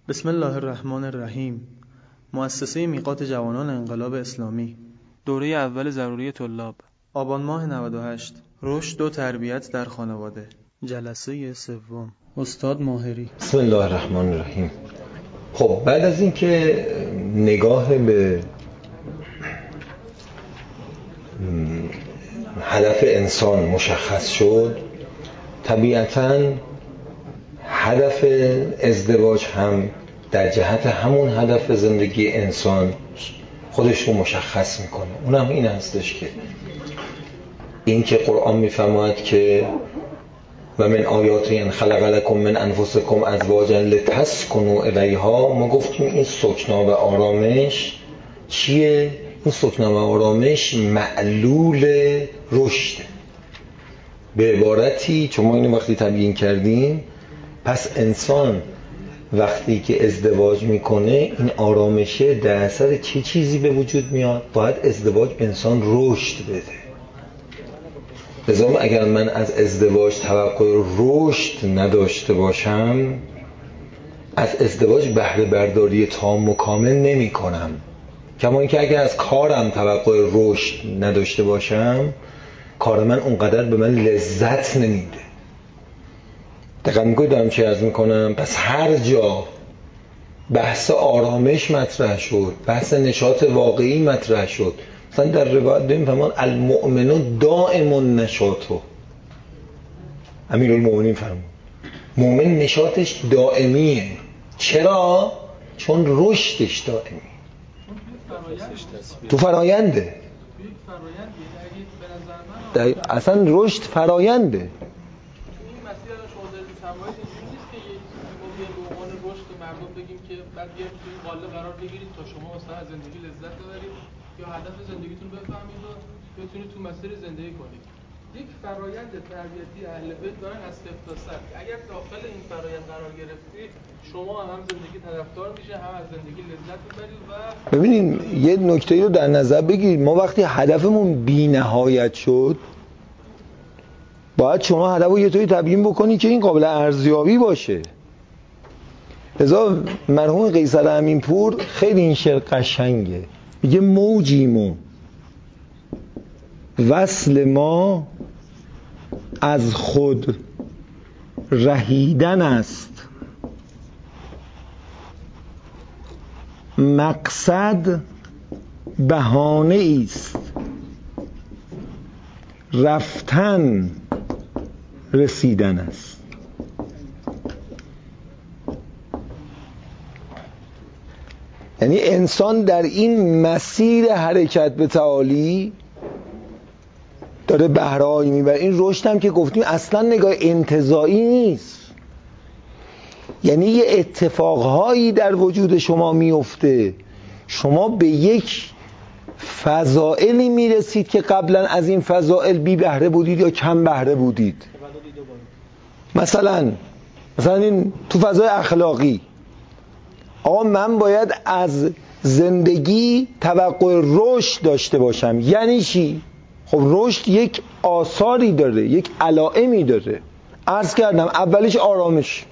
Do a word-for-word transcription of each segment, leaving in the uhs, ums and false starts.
بسم الله الرحمن الرحیم. مؤسسه میقات جوانان انقلاب اسلامی. دوره اول ضروری طلاب. آبان ماه نود و هشت. رشد و تربیت در خانواده. جلسه سوم. استاد ماهری. بسم الله الرحمن الرحیم. خب بعد از اینکه نگاه به هدف انسان مشخص شد، طبیعتاً هدف ازدواج هم در جهت همون هدف زندگی انسان خودش رو مشخص میکنه. اونم این هستش که این که قرآن میفرماید که و من آیاتی ان خلق لکم من انفسکم ازواجا لتسکنوا الیها، ما گفتیم این سکنا و آرامش چیه؟ این سکنا و آرامش معلول رشد. به عبارتی چون ما اینو وقتی تبیین کردیم، پس انسان وقتی که ازدواج میکنه این آرامشه در اثر چه چیزی به وجود میاد؟ باید ازدواج به انسان رشد بده. لذا اگر من از ازدواج توقع رشد نداشته باشم، از ازدواج بهره برداری تام و کامل نمی کنم. کما اینکه اگر از کارم توقع رشد نداشته باشم، کار من اونقدر به من لذت نمیده. دقیقا میگوی دارم چی عرض میکنم؟ پس هر جا بحث آرامش مطرح شد، بحث نشاط واقعی مطرح شد، مثلا در روایت داریم فرمان المؤمن دائم النشاط، امیرالمؤمنین فرمود مؤمن نشاطش دائمیه. چرا؟ چون رشدش دائمی، تو فراینده. اصلا رشد فراینده. مردم بگیم که بعد بیایم توی این قالب قرار بگیرید تا شما مثلا از زندگی لذت ببرید یا هدف زندگیتون بفهمید و بتونید تو مسیر زندگی کنید. یک فرایند تربیتی اهل بیت دارن از صفر تا صد. اگر داخل این فرایند قرار گرفتید، شما هم زندگی طرفدار میشه، هم از زندگی لذت ببرید. و ببینید یه نکته رو در نظر بگیرید، ما وقتی هدفمون بی‌نهایت شد، باید شما هدف رو یه طوری تبیین بکنی که این قابل ارزیابی باشه. لذا مرحوم قیصر امینپور خیلی این شعر قشنگه، میگه موجیم و وصل ما از خود رهیدن است، مقصد بهانه است، رفتن رسیدن است. یعنی انسان در این مسیر حرکت به تعالی داره بهره‌ای میبره. این رشد هم که گفتیم اصلا نگاه انتزاعی نیست، یعنی یه اتفاقهایی در وجود شما میفته، شما به یک فضائلی میرسید که قبلا از این فضائل بی بهره بودید یا کم بهره بودید. مثلا مثلا این تو فضای اخلاقی، آقا من باید از زندگی توقع رشد داشته باشم. یعنی چی؟ خب رشد یک آثاری داره، یک علائمی داره. عرض کردم اولیش آرامش.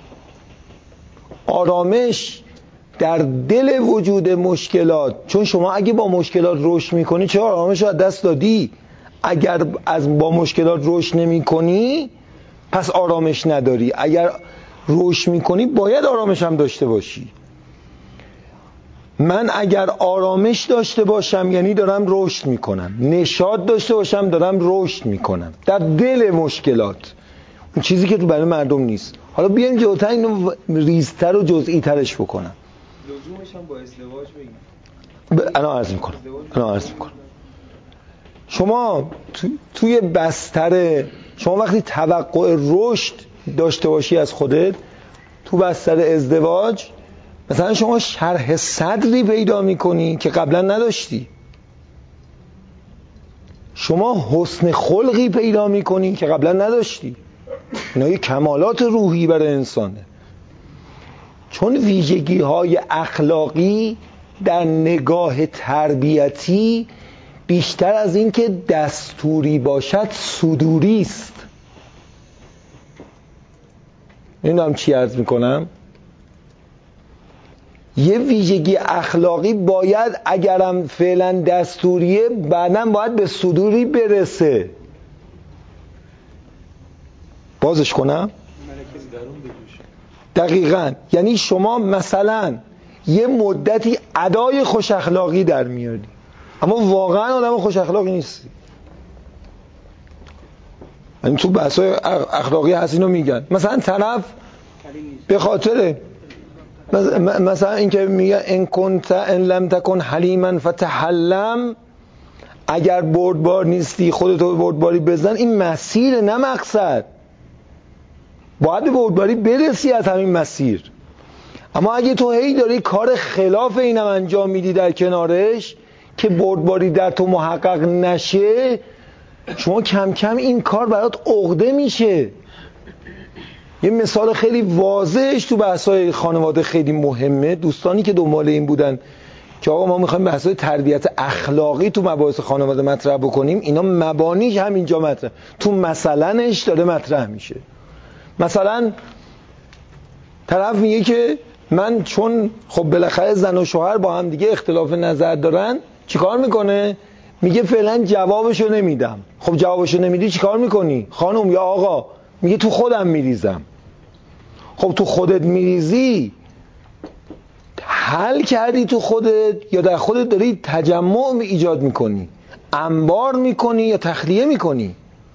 آرامش در دل وجود مشکلات، چون شما اگه با مشکلات رشد میکنی چه آرامش رو از دست دادی؟ اگر از با مشکلات رشد نمی کنی پس آرامش نداری. اگر رشد میکنی باید آرامش هم داشته باشی. من اگر آرامش داشته باشم یعنی دارم رشد میکنم، نشاط داشته باشم دارم رشد میکنم در دل مشکلات، اون چیزی که تو برای مردم نیست. حالا بیایم جلوتر اینو ریزتر و جزئی ترش بکنم. لزومش هم با ازدواج بگیم. ب... الان عرض میکنم الان عرض میکنم شما تو... توی بستر، شما وقتی توقع رشد داشته باشی از خودت تو بستر ازدواج، مثلا شما شرح صدری پیدا میکنی که قبلا نداشتی، شما حسن خلقی پیدا میکنی که قبلا نداشتی. اینا یه کمالات روحی برای انسانه، چون ویژگی های اخلاقی در نگاه تربیتی بیشتر از این که دستوری باشد صدوری است. نمیدونم چی عرض میکنم. یه ویژگی اخلاقی باید اگرم فعلا دستوریه بعداً باید به صدوری برسه. بازش کنم؟ دقیقاً. یعنی شما مثلا یه مدتی ادای خوش اخلاقی در میاری اما واقعا آدم خوش اخلاقی نیستی. یعنی تو بحثای اخلاقی هست اینو میگن، مثلا طرف به خاطر مثلا این که میگه ان کنت ان لم تکن حلیما فتحلم، اگر بردبار نیستی خودتو بردباری بزن. این مسیر نه مقصد، باید به بردباری برسی از همین مسیر. اما اگه تو هی داری کار خلاف اینم انجام میدی در کنارش که بردباری در تو محقق نشه، شما کم کم این کار برات عقده میشه. یه مثال خیلی واضحش تو بحث‌های خانواده خیلی مهمه. دوستانی که دنبال این بودن که آقا ما میخوایم بحث‌های تربیت اخلاقی تو مباحث خانواده مطرح بکنیم، اینا مبانیش همینجا مطرح، تو مثلنش داره مطرح میشه. مثلا طرف میگه که من چون خب بالاخره زن و شوهر با هم دیگه اختلاف نظر دارن، چیکار میکنه؟ میگه فعلا جوابشو نمیدم. خب جوابشو نمیدی چیکار میکنی؟ خانم یا آقا؟ میگه تو خودم میریزم. خب تو خودت میریزی، حل کردی تو خودت یا در خودت داری تجمع ایجاد میکنی؟ انبار میکنی یا تخلیه میکنی؟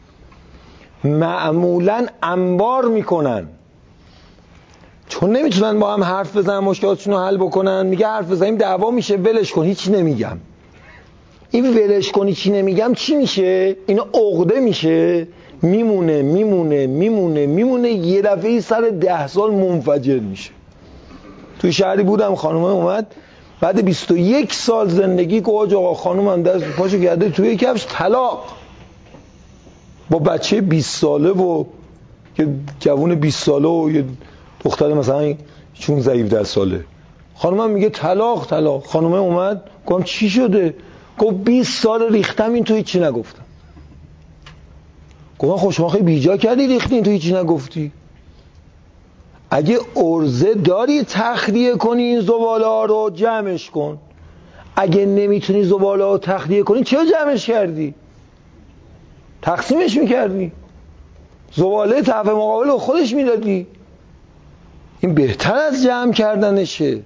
معمولا انبار میکنن، چون نمیتونن با هم حرف بزنن مشکلاتشون رو حل بکنن. میگه حرف بزنیم دعوا میشه، ولش کن هیچی نمیگم. این ولش کنی چی نمیگم چی میشه؟ اینا عقده میشه، میمونه میمونه میمونه میمونه یه دفعه سر ده سال منفجر میشه. توی شهری بودم، خانومه اومد بعد بیست و یک سال زندگی که آقا خانومم دست پاشو کرده توی کفش، طلاق. با بچه بیست ساله و یه جوون بیست ساله و یه دختر مثلا چون ضعیف ساله. خانومم میگه طلاق طلاق. خانومه اومد گفتم چی شده؟ گفت بیست سال ریختم این تو هیچی نگفتم. گفتم خب شما خیلی بیجا کردی ریختی این تو هیچی نگفتی. اگه ارزه داری تخلیه کنی این زباله ها رو جمعش کن. اگه نمیتونی زباله ها رو تخلیه کنی چرا جمعش کردی؟ تقسیمش میکردی، زباله طرف مقابل رو خودش میدادی. این بهتر از جمع کردنشه.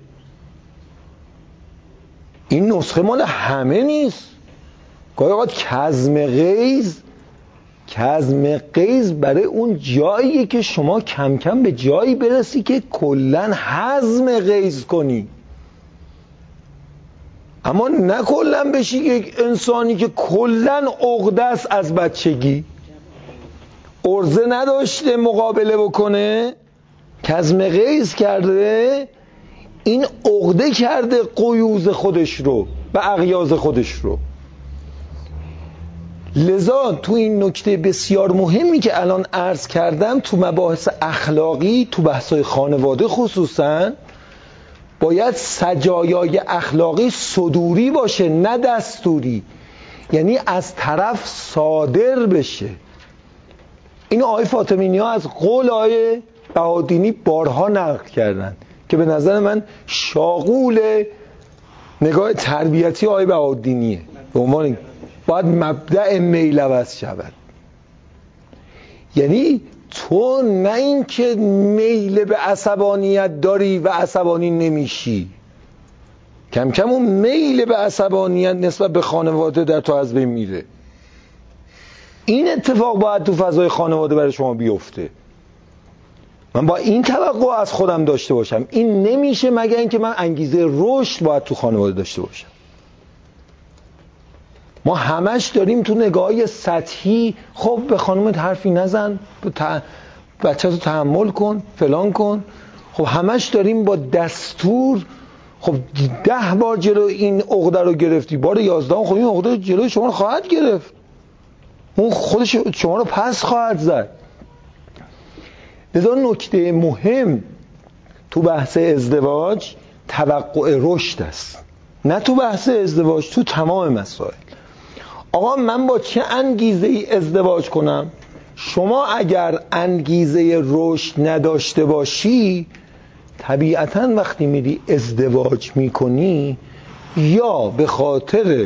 این نسخه مال همه نیست. گاهی اوقات کظم غیظ کظم غیظ برای اون جاییه که شما کم کم به جایی برسی که کلن هضم غیظ کنی. اما نه کلن بشی یک انسانی که کلن عقده است از بچگی، ارزه نداشته مقابله بکنه، کظم غیظ کرده، این عقده کرده قیوز خودش رو و اغیاز خودش رو. لذا تو این نکته بسیار مهمی که الان عرض کردم تو مباحث اخلاقی، تو بحث‌های خانواده خصوصا، باید سجایای اخلاقی صدوری باشه نه دستوری. یعنی از طرف صادر بشه. اینو آقای فاطمی نیا از قول آقای بهادینی بارها نقل کردن که به نظر من شاغول نگاه تربیتی آقای بهادینیه. به عنوان باید مبدأ میل عوض شود. یعنی تو نه این که میل به عصبانیت داری و عصبانی نمیشی، کم کم اون میل به عصبانیت نسبت به خانواده در تو از بین میره. این اتفاق باید تو فضای خانواده برای شما بیفته. من با این توقع از خودم داشته باشم. این نمیشه مگر اینکه من انگیزه رشد باید تو خانواده داشته باشم. ما همش داریم تو نگاهی سطحی، خب به خانومت حرفی نزن، بچه تو تحمل کن، فلان کن. خب همش داریم با دستور. خب ده بار جلو این عقده رو گرفتی، بار یازدهم خب این عقده جلو شما رو خواهد گرفت، اون خودش شما رو پس خواهد زد. لذا نکته مهم تو بحث ازدواج توقع رشد است، نه تو بحث ازدواج، تو تمام مسائل. آقا من با چه انگیزه ای ازدواج کنم؟ شما اگر انگیزه رشد نداشته باشی طبیعتاً وقتی میری ازدواج میکنی یا به خاطر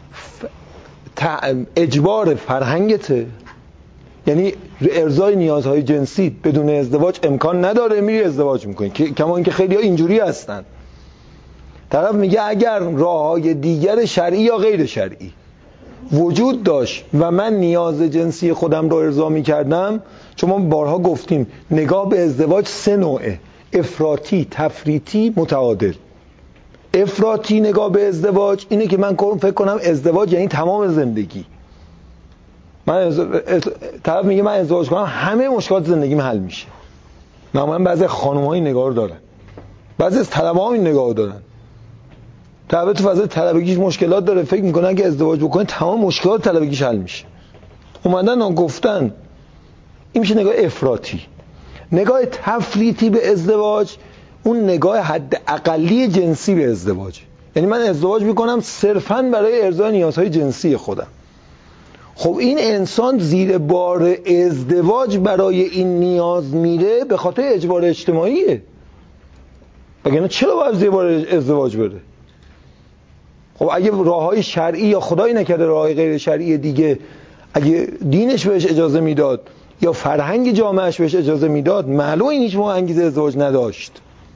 اجبار فرهنگته، یعنی ارضای نیازهای جنسی بدون ازدواج امکان نداره، میری ازدواج میکنی، کما اینکه خیلی ها اینجوری هستن. طرف میگه اگر راههای دیگر شرعی یا غیر شرعی وجود داشت و من نیاز جنسی خودم رو ارضا میکردم، چون ما بارها گفتیم نگاه به ازدواج سه نوعه: افراطی، تفریطی، متعادل. افراطی نگاه به ازدواج اینه که من فکر کنم ازدواج یعنی تمام زندگی. من از... طرف میگه من ازدواج کنم همه مشکلات زندگیم حل میشه. معمولا بعضی خانم‌ها این نگاه رو دارن، بعضی از طلبه‌ها این نگاه رو دارن. طلبه تو فضای طلبگیش مشکلات داره، فکر میکنه اگه ازدواج بکنه تمام مشکلات طلبگیش حل میشه. اومدن و گفتن این میشه نگاه افراطی. نگاه تفریطی به ازدواج اون نگاه حد اقلی جنسی به ازدواج، یعنی من ازدواج میکنم صرفاً برای ارضای نیازهای جنسی خودم. خب این انسان زیر بار ازدواج برای این نیاز میره به خاطر اجبار اجتماعیه، وگرنه چرا باید زیر بار ازدواج بره؟ خب اگه راههای شرعی یا خدایی نکرده راههای غیر شرعی دیگه اگه دینش بهش اجازه میداد یا فرهنگ جامعهش بهش اجازه میداد، معلومه این هیچ موقع انگیزه ازدواج نداشت.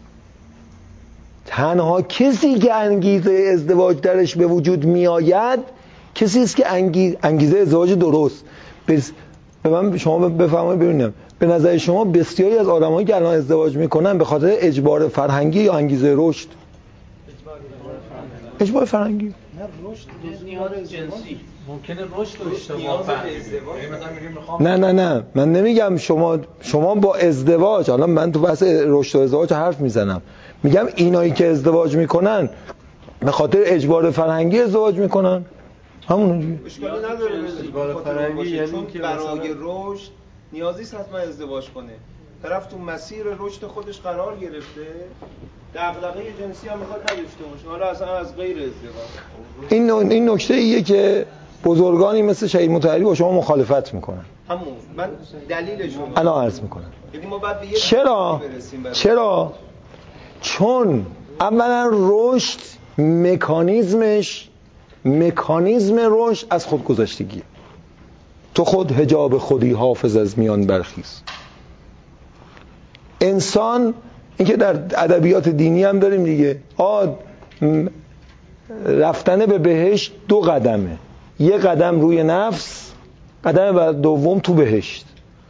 تنها کسی که انگیزه ازدواج درش به وجود میآید کسی است که انگیز... انگیزه ازدواج درست. بس... به من شما بفرمایید ببینم، به نظر شما بسیاری از آدمایی که الان ازدواج میکنن به خاطر اجبار فرهنگی یا انگیزه رشد؟ اجبار فرهنگی. نه رشد نیاز جنسی ممکنه رشد داشته باشه. نه نه نه من نمیگم شما شما با ازدواج، الان من تو بحث رشد و ازدواج حرف میزنم، میگم اینایی که ازدواج میکنن به خاطر اجبار فرهنگی ازدواج میکنن، همون اشکالی نداره اجبار فرهنگی، یعنی که برای رشد نیازی است حتما ازدواج کنه. طرف تو مسیر رشد خودش قرار گرفته، دغدغه جنسی هم میخواد نداشته باشه، حالا اصلا از غیر ازدواج. این این نکته ایه که بزرگانی مثل شهید مطهری با شما مخالفت میکنن. همون من دلیلشون الان عرض میکنم. یعنی ما بعد به یه چرا؟ چرا؟ چون اولا رشد مکانیزمش مکانیزم رشد از خودگذشتگی. تو خود حجاب خودی حافظ از میان برخیز. انسان، اینکه در ادبیات دینی هم داریم دیگه، آ رفتن به بهشت دو قدمه، یه قدم روی نفس، قدم بعد دوم تو بهشت.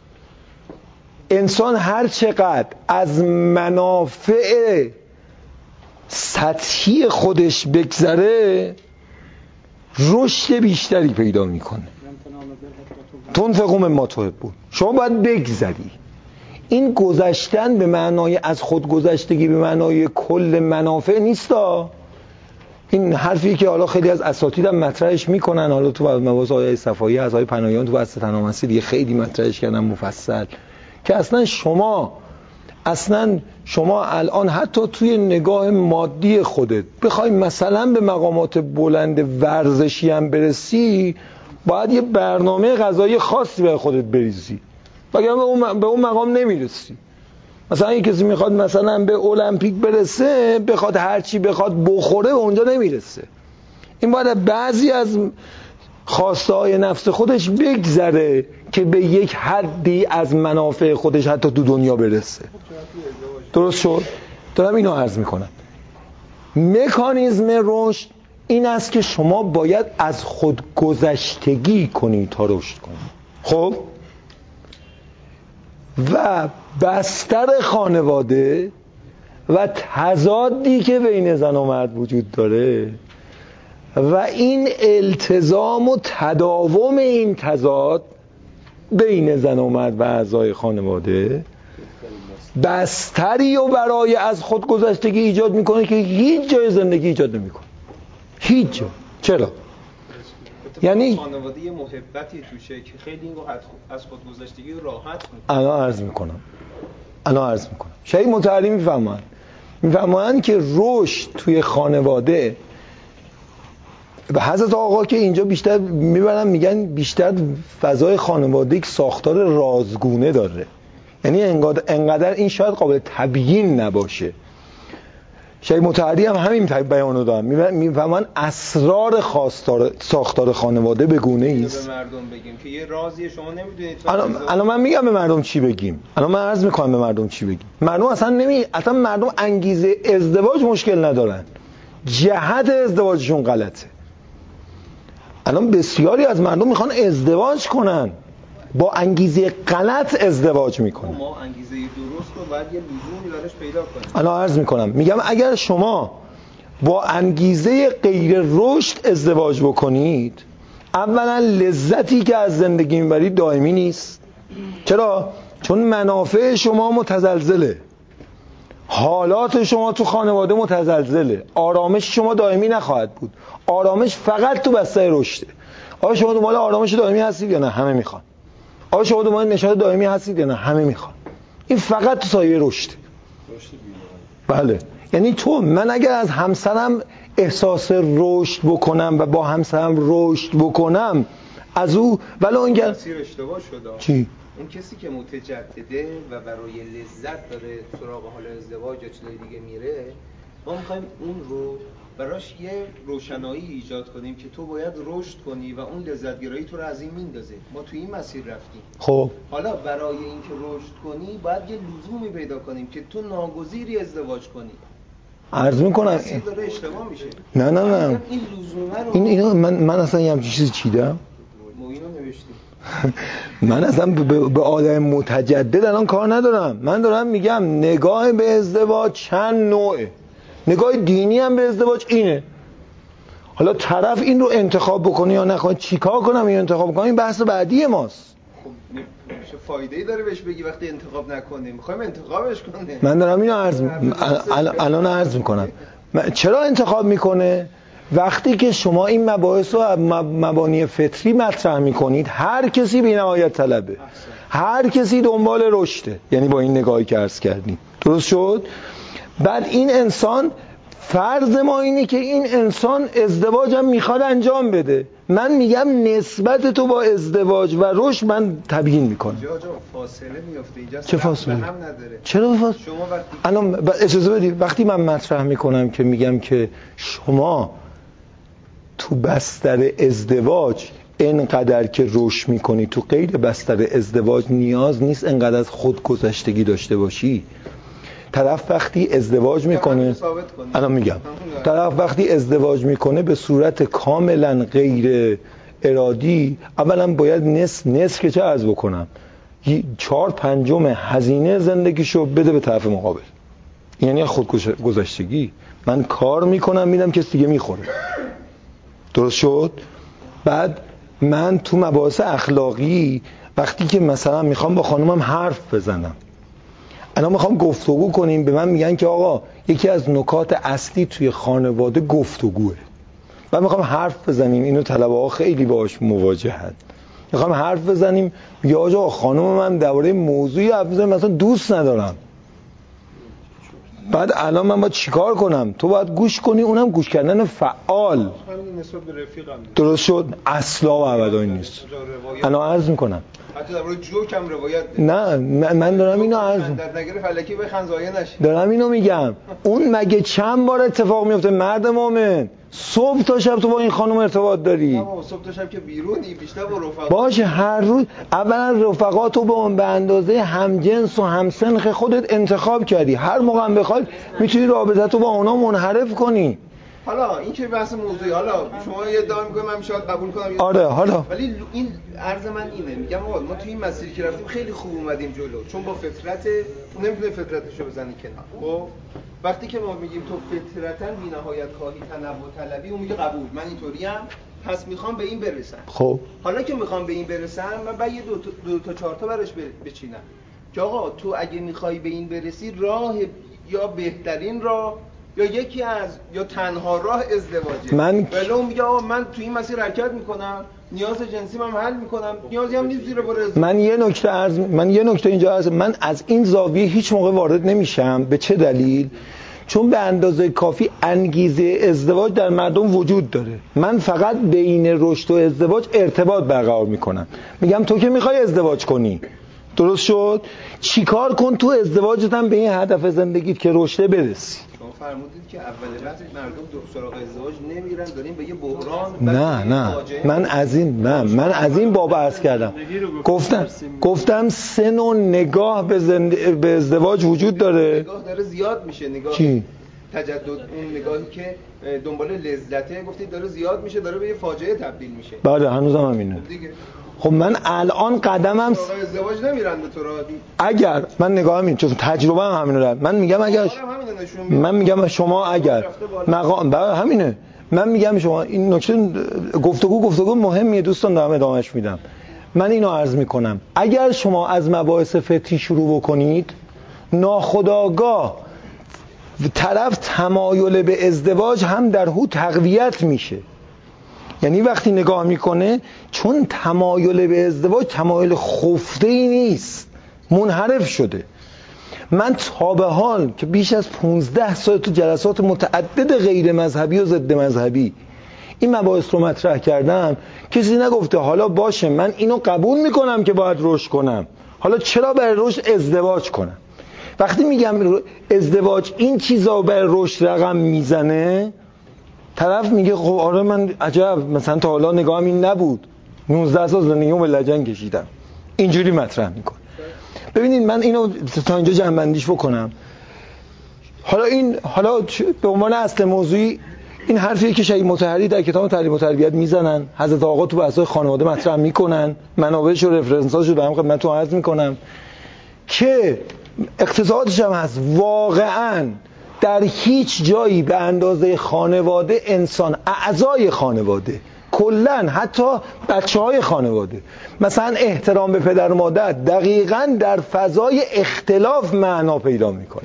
انسان هر چقدر از منافع سطحی خودش بگذره رشد بیشتری پیدا میکنه. تنفقوا مما تحبون. شما باید بگذری. این گذشتن به معنای از خود گذشتگی به معنای کل منافع نیستا. این حرفی که حالا خیلی از اساتید هم مطرحش میکنن، حالا تو مباحث آیه صفایی از آیه پناهیان تو بحث تنامسی دیگه خیلی مطرحش کردن مفصل، که اصلا شما اصلا شما الان حتی توی نگاه مادی خودت بخوای مثلا به مقامات بلند ورزشی هم برسی، باید یه برنامه غذایی خاصی برای خودت بریزی، وگرنه به اون به اون مقام نمیرسی. مثلا اگه کسی میخواد مثلا به المپیک برسه، بخواد هر چی بخواد بخوره به اونجا نمیرسه. این باید بعضی از خواسته های نفس خودش بگذره که به یک حدی از منافع خودش حتی تو دنیا برسه. درست شد؟ دارم اینو عرض میکنم. مکانیزم رشد این است که شما باید از خود گذشتگی کنی تا رشد کنی. خب و بستر خانواده و تضادی که بین زن و مرد وجود داره و این التزام و تداوم این تضاد بین زن و مرد و اعضای خانواده بستری و برای از خود گذشتگی ایجاد میکنه که هیچ جای زندگی ایجاد نمیکنه. هیچ جا. چرا؟ یعنی خانواده یه محبتی توشه که خیلی این رو از خود گذشتگی راحت میکنه. الان عرض میکنم الان عرض میکنم شهید مطهری میفهمن میفهمن که رشد توی خانواده و حضرت آقا که اینجا بیشتر میبرن میگن بیشتر فضای خانواده یک ساختار رازگونه داره. یعنی انقدر, انقدر این شاید قابل تبیین نباشه. شیخ مطهری هم همین بیانو دارن، میفهمن اسرار خواستار ساختار خانواده به گونه‌ای است. به مردم بگیم که یه رازی شما نمیدونید. الان الان من میگم به مردم چی بگیم. الان من عرض میکنم به مردم چی بگیم. مردم اصلا نمی اصلا مردم انگیزه ازدواج مشکل ندارن. جهت ازدواجشون غلطه. الان بسیاری از مردم میخوان ازدواج کنن، با انگیزه غلط ازدواج میکنن. ما انگیزه درست رو باید یه لزومی براش پیدا کنیم. الان عرض میکنم، میگم اگر شما با انگیزه غیر رشد ازدواج بکنید، اولا لذتی که از زندگی میبرید دائمی نیست. چرا؟ چون منافع شما متزلزله، حالات شما تو خانواده متزلزله، آرامش شما دائمی نخواهد بود. آرامش فقط تو بستر رشده. آیا شما دنبال آرامش دائمی هستید یا نه؟ همه میخوان. آیا شما دنبال نشاط دائمی هستید یا نه؟ همه میخوان. این فقط تو سایه رشده. بله، یعنی تو من اگر از همسرم احساس رشد بکنم و با همسرم رشد بکنم از او، ولی اونگر مسیر اشتباه شده. چی؟ اون کسی که متجدده و برای لذت داره سراغ حال ازدواج یا چیزای دیگه میره، ما میخوایم اون رو براش یه روشنایی ایجاد کنیم که تو باید رشد کنی و اون لذتگرایی تو رو از این میندازه. ما توی این مسیر رفتیم. خب حالا برای اینکه رشد کنی باید یه لزومی پیدا کنیم که تو ناگزیری ازدواج کنی. عرض میکنم مسیر داره اشتباه میشه. نه نه نه این لزومه رو این اینو من من اصلا یه همچین چیزی چیدم. ما اینو نوشتیم. من اصلا به, به آدم متجدد الان کار ندارم. من دارم میگم نگاه به ازدواج چند نوعه. نگاه دینی هم به ازدواج اینه. حالا طرف این رو انتخاب بکنه یا نکنه، چیکار کنم این انتخاب کنم، این بحث بعدی ماست. خب چه فایده‌ای داره بهش بگی وقتی انتخاب نکنه؟ می‌خوایم انتخابش کنه. من دارم اینو عرض الان عرض میکنم. چرا انتخاب میکنه؟ وقتی که شما این مباحث رو مبانی فطری مطرح میکنید، هر کسی بی‌نهایت طلبه، هر کسی دنبال رشده، یعنی با این نگاهی که عرض کردیم درست شد. بعد این انسان، فرض ما اینه که این انسان ازدواج هم میخواد انجام بده. من میگم نسبت تو با ازدواج و رشد من تبیین میکنم. جا جا فاصله میفته اینجا. چه فاصله؟ هم نداره. چرا فاصله؟ شما وقتی الان اجازه بدید، وقتی من مطرح میکنم که میگم که شما تو بستر ازدواج اینقدر که رشد میکنی، تو غیر بستر ازدواج نیاز نیست اینقدر از خود گذشتگی داشته باشی. طرف وقتی ازدواج میکنه، الان میگم طرف وقتی ازدواج میکنه به صورت کاملا غیر ارادی، اولا باید نصف نصف که چه عرض بکنم، چهار پنجم هزینه زندگیشو بده به طرف مقابل. یعنی خود گذشتگی. من کار میکنم میدم کسی دیگه میخوره. درست شد؟ بعد من تو مباحث اخلاقی وقتی که مثلا میخوام با خانومم حرف بزنم، الان میخوام گفتگو کنیم، به من میگن که آقا یکی از نکات اصلی توی خانواده گفتگوه. من میخوام حرف بزنیم، اینو طلبه ها خیلی باهاش مواجهن. میخوام حرف بزنیم، یا آقا خانوم من درباره موضوعی حرف بزنیم مثلا دوست ندارم. بعد الان من باید چیکار کنم؟ تو باید گوش کنی، اونم گوش کردن فعال. همین نسبت به رفیقم درست شد؟ اصلا و ابدا این نیست. الان عرض میکنم حتی درباره جوک هم روایت نه من دارم اینو عرض در نگره فلکی بخند زایه نشه. دارم اینو میگم. اون مگه چند بار اتفاق میفته مرد مومن؟ صبح تا شب تو با این خانم ارتباط داری؟ نه صبح تا شب که بیرونی، بیشتر با رفقا باشه. هر روز اولا رفقاتو به اون به اندازه همجنس و همسنخ خودت انتخاب کردی، هر موقع هم بخوای میتونی رابطتو با اونا منحرف کنی. حالا این که بحث موضوعی، حالا شما یه ادعا می‌کنید من میشه قبول کنم. آره حالا ولی این عرض من اینه، میگم آقا ما توی این مسیری که رفتیم خیلی خوب اومدیم جلو، چون با فطرت اون نمیتونه فطرتشو بزنی کنار. خب وقتی که ما میگیم تو فطرتاً بی‌نهایت خواهی تنوع طلبی، اون میگه قبول، من اینطوریم، پس میخوام به این برسم. خب حالا که میخوام به این برسم، من بعد یه دو تا دو تا چهار تا براش بچینم که آقا تو اگه میخوای به این برسی، راه یا بهترین راه یا یکی از یا تنها راه ازدواجه. من ولو میگه آقا من تو این مسیر حرکت میکنم، نیاز جنسی من حل میکنم، نیازی هم نیست زیر بار ازدواج. من یه نکته عرض من یه نکته اینجا عرض من از این زاویه هیچ موقع وارد نمیشم. به چه دلیل؟ چون به اندازه کافی انگیزه ازدواج در مردم وجود داره. من فقط بین رشد و ازدواج ارتباط برقرار میکنم. میگم تو که میخوای ازدواج کنی، درست شد؟ چیکار کن تو ازدواجت هم به این هدف زندگیت که رشد برسی. شما فرمودید که اول وقت مردم سراغ ازدواج نمیرن، داریم به یه بحران. نه نه من از این نه من از این باب عرض کردم، گفتم گفتم سن و نگاه به, زند... به ازدواج وجود داره. نگاه داره زیاد میشه، نگاه چی؟ تجدد، اون نگاهی که دنبال لذته گفتید داره زیاد میشه، داره به یه فاجعه تبدیل میشه. بله هنوزم همینه. خب من الان قدمم سراغ ازدواج نمیرن به طور عادی. اگر من نگاهم این، چون تجربه هم همینه دارم، من میگم اگر من میگم شما اگر مقام بله همینه، من میگم شما این نکته گفتگو گفتگو مهمیه دوستان، دارم ادامهش میدم. من اینو عرض میکنم اگر شما از مباحث فطری شروع بکنید، ناخودآگاه طرف تمایل به ازدواج هم در او تقویت میشه. یعنی وقتی نگاه میکنه، چون تمایل به ازدواج تمایل خفته‌ای نیست، منحرف شده. من تا به حال که بیش از پونزده سال تو جلسات متعدد غیر مذهبی و ضد مذهبی این مباحث رو مطرح کردم، کسی نگفته حالا باشه من اینو قبول میکنم که باید رشد کنم، حالا چرا برای رشد ازدواج کنم؟ وقتی میگم ازدواج این چیزا برای رشد رقم میزنه، طرف میگه خب آره من عجب، مثلا تا حالا نگاهم این نبود، نوزده سال زندگیمو به لجن کشیدم، اینجوری مطرح میکنه. ببینید من اینو تا اینجا جمع‌بندیش بکنم. حالا این حالا به عنوان اصل موضوعی این حرفیه که شهید مطهری در کتاب تعلیم و تربیت میزنن، حضرت آقا تو بحث‌های خانواده مطرح میکنن، منابعش و رفرنس‌هاشو دارم خدمتتون عرض میکنم که اقتضاعاتش هم هست. واقعاً در هیچ جایی به اندازه خانواده انسان، اعضای خانواده کلن، حتی بچه های خانواده، مثلا احترام به پدر و مادر دقیقاً در فضای اختلاف معنا پیدا میکنه.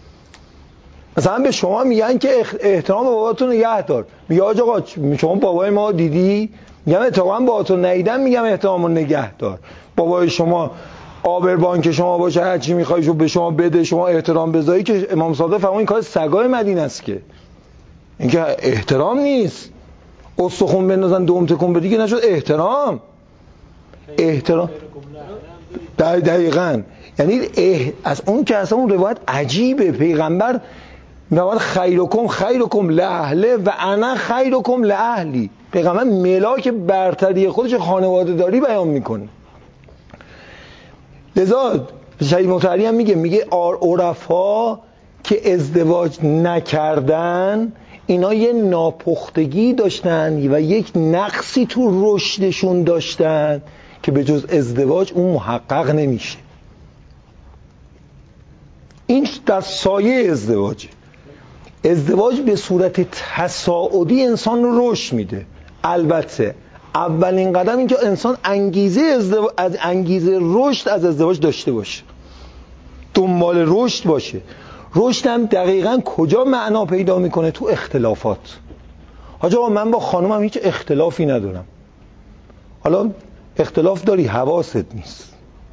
مثلا به شما میگن که احترام به باباتون نگه دار، میگه آقا شما بابای ما دیدی؟ میگم اتفاقا باباتون ندیدم، میگم احترامو نگه دار. بابای شما آبربان که شما باشه هر چی میخوای به شما بده، شما احترام بذاری، که امام صادق فرمود این کار سگای مدینه است، که این که احترام نیست. استخون بندازن دوم تکون بدی که نشد احترام. احترام دقیقاً یعنی اه... از اون که اصلا اون روایت عجیبه، پیغمبر میگه خیرکم خیرکم لاهله و انا خیرکم لاهلی. پیغمبر ملاک برتری خودش خانواده داری بیان میکنه. لذا شهید مطهری هم میگه میگه عرفا که ازدواج نکردن اینا یه ناپختگی داشتن و یک نقصی تو رشدشون داشتن که به جز ازدواج اون محقق نمیشه. این در سایه ازدواج. ازدواج به صورت تصاعدی انسان رو رشد میده. البته اولین قدم این که انسان انگیزه ازدواج، از انگیزه رشد از ازدواج داشته باشه، دنبال رشد باشه. رشد هم دقیقاً کجا معنا پیدا میکنه؟ تو اختلافات. حاج آقا من با خانومم هیچ اختلافی ندارم. حالا اختلاف داری حواست نیست.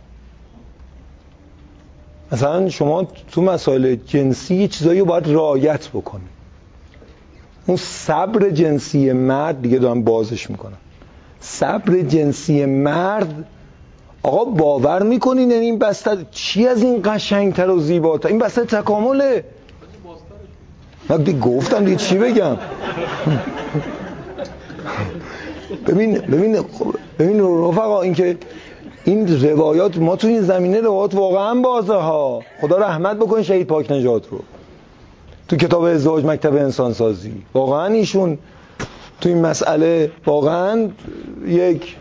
مثلا شما تو مسائل جنسی یه چیزایی رو باید رعایت بکنی. اون صبر جنسی مرد، دیگه دارم بازش میکنم، صبر جنسی مرد آقا باور میکنین این بستر چی از این قشنگتر و زیباتر؟ این بستر تکامله. من دیگه گفتم دیگه چی بگم. ببین ببین ببین رفقا، این که این روایات ما تو این زمینه روایات واقعا بازه ها. خدا رحمت بکنه شهید پاک نژاد رو. تو کتاب ازدواج مکتب انسان سازی واقعا ایشون تو این مسئله واقعا یک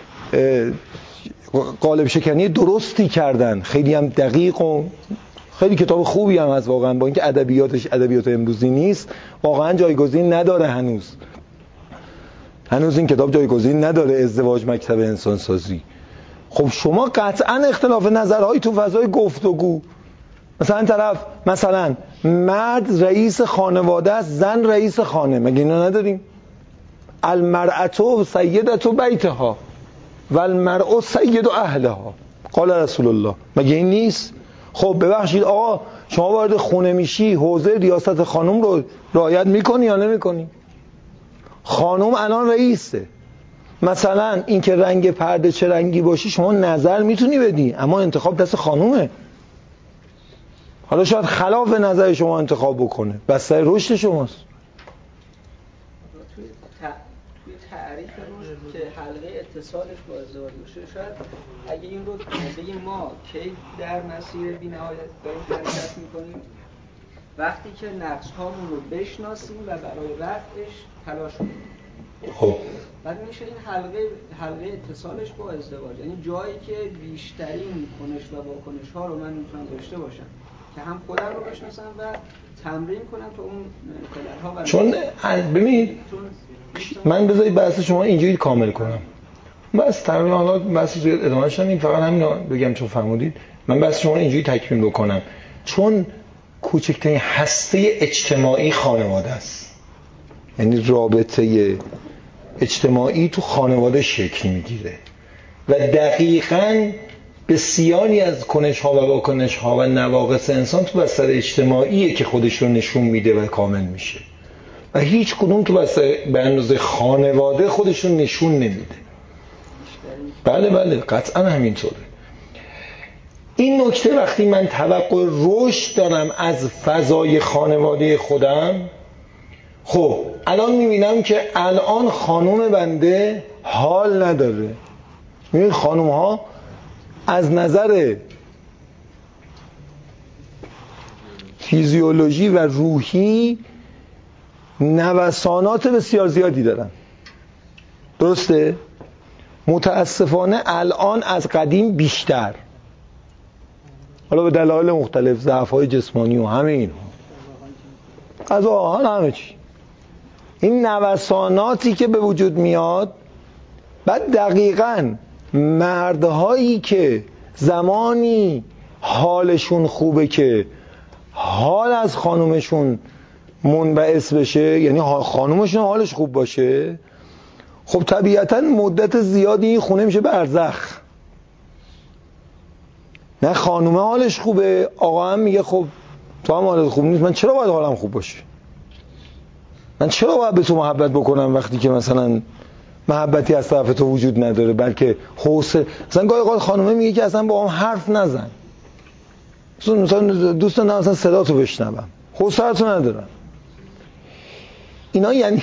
قالب شکنی درستی کردن، خیلی هم دقیق و خیلی کتاب خوبی هم هست واقعا، با اینکه ادبیاتش ادبیات امروزی نیست، واقعا جایگزین نداره. هنوز هنوز این کتاب جایگزین نداره، ازدواج مکتب انسان سازی. خب شما قطعا اختلاف نظرهایی تو فضای گفتگو، مثلا طرف مثلا مرد رئیس خانواده است، زن رئیس خانه، مگه اینا نداریم؟ المرأة سیدة بیتها و المرء سید اهلها قال رسول الله، مگه این نیست؟ خب ببخشید آقا شما وارد خونه میشی، حوزه ریاست خانم رو رعایت میکنی یا نمیکنی؟ خانم الان رئیسه، مثلا این که رنگ پرده چه رنگی باشه شما نظر میتونی بدی، اما انتخاب دست خانومه. حالا شاید خلاف نظر شما انتخاب بکنه، بستر رشد شماست. توی تعریف رشد که حلقه اتصالش با ازدواج باشه، شاید اگه این رو بگیم ما کی در مسیر بی‌نهایت داریم حرکت میکنیم، وقتی که نقص هامون رو بشناسیم و برای رفعش تلاش کنیم. خب بعد میشه این حلقه حلقه اتصالش با ازدواج، یعنی جایی که بیشترین کنش و واکنش ها رو من میتونم داشته باشم که هم خودم رو بشناسم و تمرین کنم تا اون خلل ها. چون ببینید من بذارید بحث شما اینجوری کامل کنم، بس تمرین حالا بحث زیاد ادامه شدن، این فقط همین بگم چون فرمودید من بحث شما اینجوری تکمیل بکنم. چون کوچکترین هسته اجتماعی خانواده است، یعنی رابطه اجتماعی تو خانواده شکل میگیره و دقیقاً بسیاری از کنش ها و واکنش ها و نواقص انسان تو بستر اجتماعیه که خودش رو نشون میده و کامل میشه و هیچ کدوم تو بستر به اندازه خانواده خودش رو نشون نمیده. بله بله قطعاً همینطوره. این نکته وقتی من توقع رشد دارم از فضای خانواده خودم، خب الان میبینم که الان خانوم بنده حال نداره. میبین خانوم ها از نظر فیزیولوژی و روحی نوسانات بسیار زیادی دارن، درسته؟ متاسفانه الان از قدیم بیشتر، حالا به دلایل مختلف، ضعف‌های جسمانی و همه این از آهان همه چی، این نوساناتی که به وجود میاد. بعد دقیقاً مردهایی که زمانی حالشون خوبه که حال از خانومشون منبعث بشه، یعنی خانومشون حالش خوب باشه، خب طبیعتاً مدت زیادی این خونه میشه برزخ. نه خانومه حالش خوبه، آقا هم میگه خب تو هم حالت خوب نیست، من چرا باید حالم خوب باشه؟ من چرا باید به تو محبت بکنم وقتی که مثلا محبتی از طرف تو وجود نداره، بلکه حوصله. مثلا گاهی اوقات خانومه میگه که اصلا با هم حرف نزن، مثلا دوست ندارم مثلا صدا تو بشنوم، حوصله تو ندارم. اینا یعنی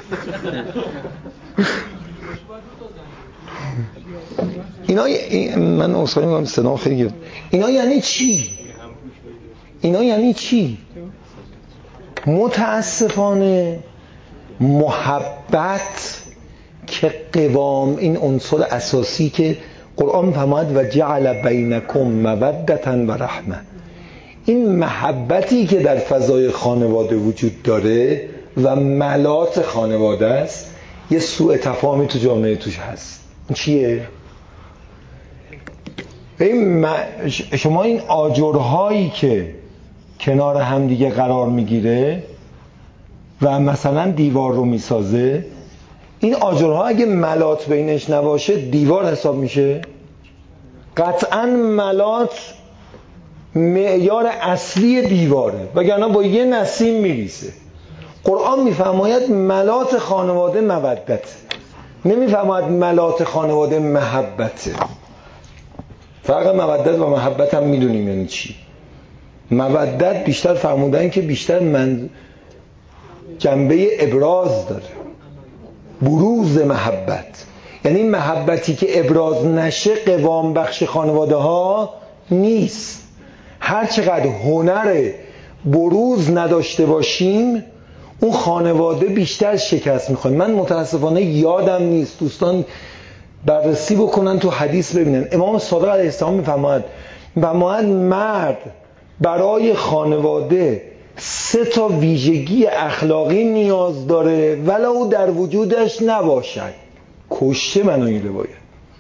اینا من اصلا میگم صدا خیلی، اینا یعنی چی؟ اینا یعنی چی؟ متاسفانه محبت که قوام، این عنصر اساسی که قرآن فرمود و جعل بینکم مودة و رحمه، این محبتی که در فضای خانواده وجود داره و ملات خانواده است، یه سوء تفاهمی تو جامعه توش هست. چیه؟ شما این آجرهایی که کنار هم دیگه قرار میگیره و مثلا دیوار رو میسازه، این آجرها اگه ملات بینش نباشه دیوار حساب میشه؟ قطعاً ملات معیار اصلی دیواره، وگرنه با یه نسیم میریسه. قرآن میفرماید ملات خانواده مودت، نمیفرماید ملات خانواده محبته. فرق مودت و محبت هم میدونیم یعنی چی. مودت بیشتر فرمودن که بیشتر من جنبه ابراز داره، بروز محبت، یعنی محبتی که ابراز نشه قوام بخش خانواده ها نیست. هر چقدر هنر بروز نداشته باشیم اون خانواده بیشتر شکست میخواد. من متاسفانه یادم نیست، دوستان بررسی بکنن تو حدیث ببینن، امام صادق علیه السلام میفرماید میفرماید مرد برای خانواده سه تا ویژگی اخلاقی نیاز داره ولو در وجودش نباشد. کشته منو این روایت.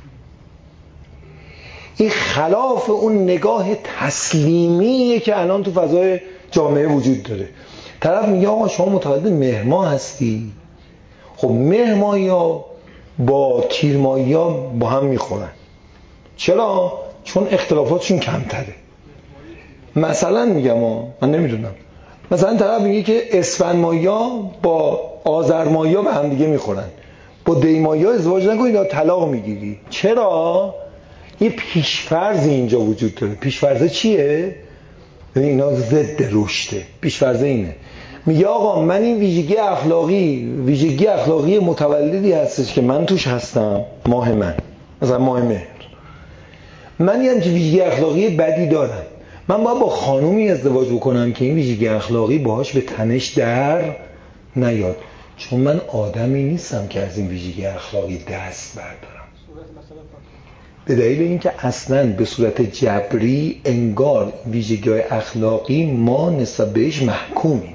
این خلاف اون نگاه تسلیمیه که الان تو فضای جامعه وجود داره. طرف میگه آقا شما متولد مهرماه هستی، خب مهرماهی‌ها با تیرماهی‌ها با هم میخورن. چرا؟ چون اختلافاتشون کمتره. مثلا میگم ها، من نمیدونم، مثلا طرف میگه که اسفند ماهی‌ها با آذر ماهی‌ها به هم دیگه میخورن، با دیمایی‌ها ازدواج نکنید یا طلاق میگیری. چرا؟ یه پیشفرضی اینجا وجود داره. پیشفرضه چیه؟ اینا ضد رشده. پیشفرضه اینه، میگه آقا من این ویژگی اخلاقی ویژگی اخلاقی متولدی هستش که من توش هستم، ماه من مثلا ماه مهر، من یه همچین ویژگی اخلاقی بدی دارم، من باید با خانومی ازدواج بکنم که این ویژگی اخلاقی باهاش به تنش در نیاد، چون من آدمی نیستم که از این ویژگی اخلاقی دست بردارم. به دلیل اینکه اصلاً به صورت جبری انگار ویژگی‌های اخلاقی ما نسبت بهش محکومیم.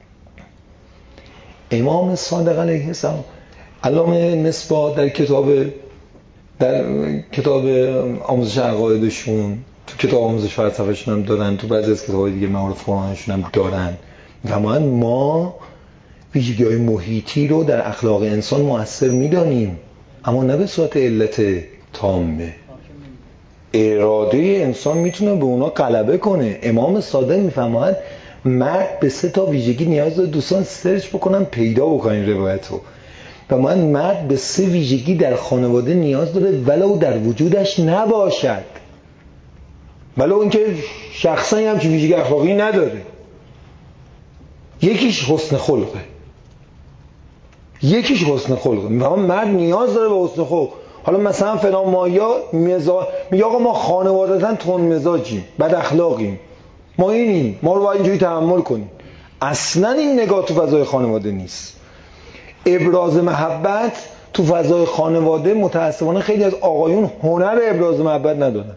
امام صادق علیه السلام علامه مصباح در کتاب در کتاب آموزش عقایدشون، تو کتاب آموزش فلسفه‌شون هم دارن، تو بعضی از کتاب‌های دیگه معارف قرآنشون هم دارن، و ما ویژگی‌های محیطی رو در اخلاق انسان مؤثر می‌دانیم، اما نه به صورت علت تامه. اراده انسان میتونه به اونا غلبه کنه. امام صادق میفرماید مرد به سه تا ویژگی نیاز داره. دوستان سرچ بکنن پیدا بکنین روایتو. و من مرد به سه ویژگی در خانواده نیاز داره ولو در وجودش نباشد، ولو اینکه شخصا هم چه ویژگی اخلاقی نداره. یکیش حسن خلقه، یکیش حسن خلقه. میفهمم مرد نیاز داره به حسن خلق. حالا مثلا فلان مایا مزاج میگه آقا ما خانواده‌تن تند مزاجیم، بد اخلاقیم، ما اینیم، ما رو باید اینجوری تحمل کنیم. اصلا این نگاه تو فضای خانواده نیست. ابراز محبت تو فضای خانواده متاسفانه خیلی از آقایون هنر ابراز محبت ندارن.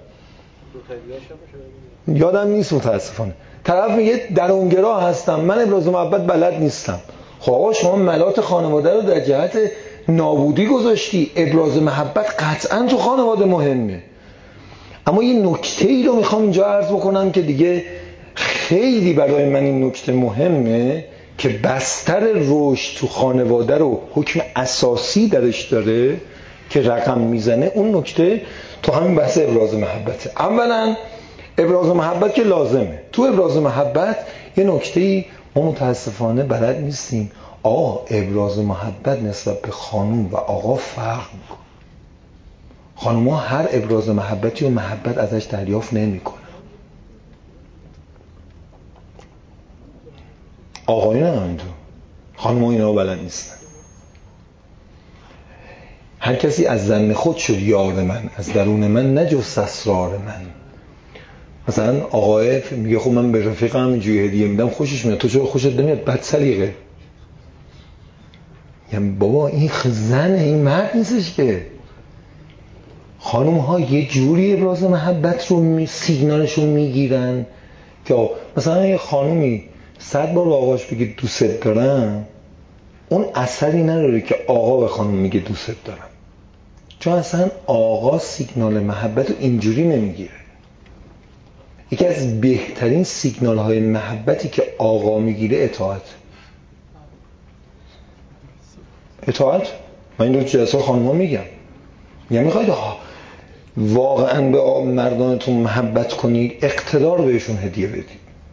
یادم نیست متاسفانه. طرف میگه درونگرا هستم، من ابراز محبت بلد نیستم. خب آقا شما ملات خانواده رو در جهت نابودی گذاشتی. ابراز محبت قطعا تو خانواده مهمه. اما یه نکته ای رو میخوام اینجا عرض بکنم که دیگه خیلی برای من این نکته مهمه که بستر رشد تو خانواده رو حکم اساسی درش داره که رقم میزنه. اون نکته تو همین بحث ابراز محبته. اولا ابراز محبت که لازمه. تو ابراز محبت یه نکته‌ای ما متاسفانه بلد نیستیم. آقا ابراز محبت نسبت به خانوم و آقا فرق میکنه. خانوم ها هر ابراز محبتی و محبت ازش دریافت نمیکنن. آقایون هم همینطور. خانوم ها اینا بلد نیستن. هر کسی از ظن خود شد یار من، از درون من نجست اسرار من. مثلا آقای میگه خب من به رفیقم اینجوری هدیه میدم خوشش میاد، تو چرا خوشت نمیاد؟ بد سلیقه. یعنی بابا این زن، این مرد نیستش که. خانوم ها یه جوری ابراز محبت رو می سیگنالش رو میگیرن که مثلا یه خانومی صد بار آقاش بگه دوست دارم، اون اثری نداره که آقا به خانوم میگه دوست دارم، چون اصلا آقا سیگنال محبت رو اینجوری نمیگیره. یکی از بهترین سیگنال های محبتی که آقا میگیره اطاعت. اطاعت من این رو جلسه خانم ها میگم. یعنی میخواید واقعا به مردانتون محبت کنید، اقتدار بهشون هدیه بدید.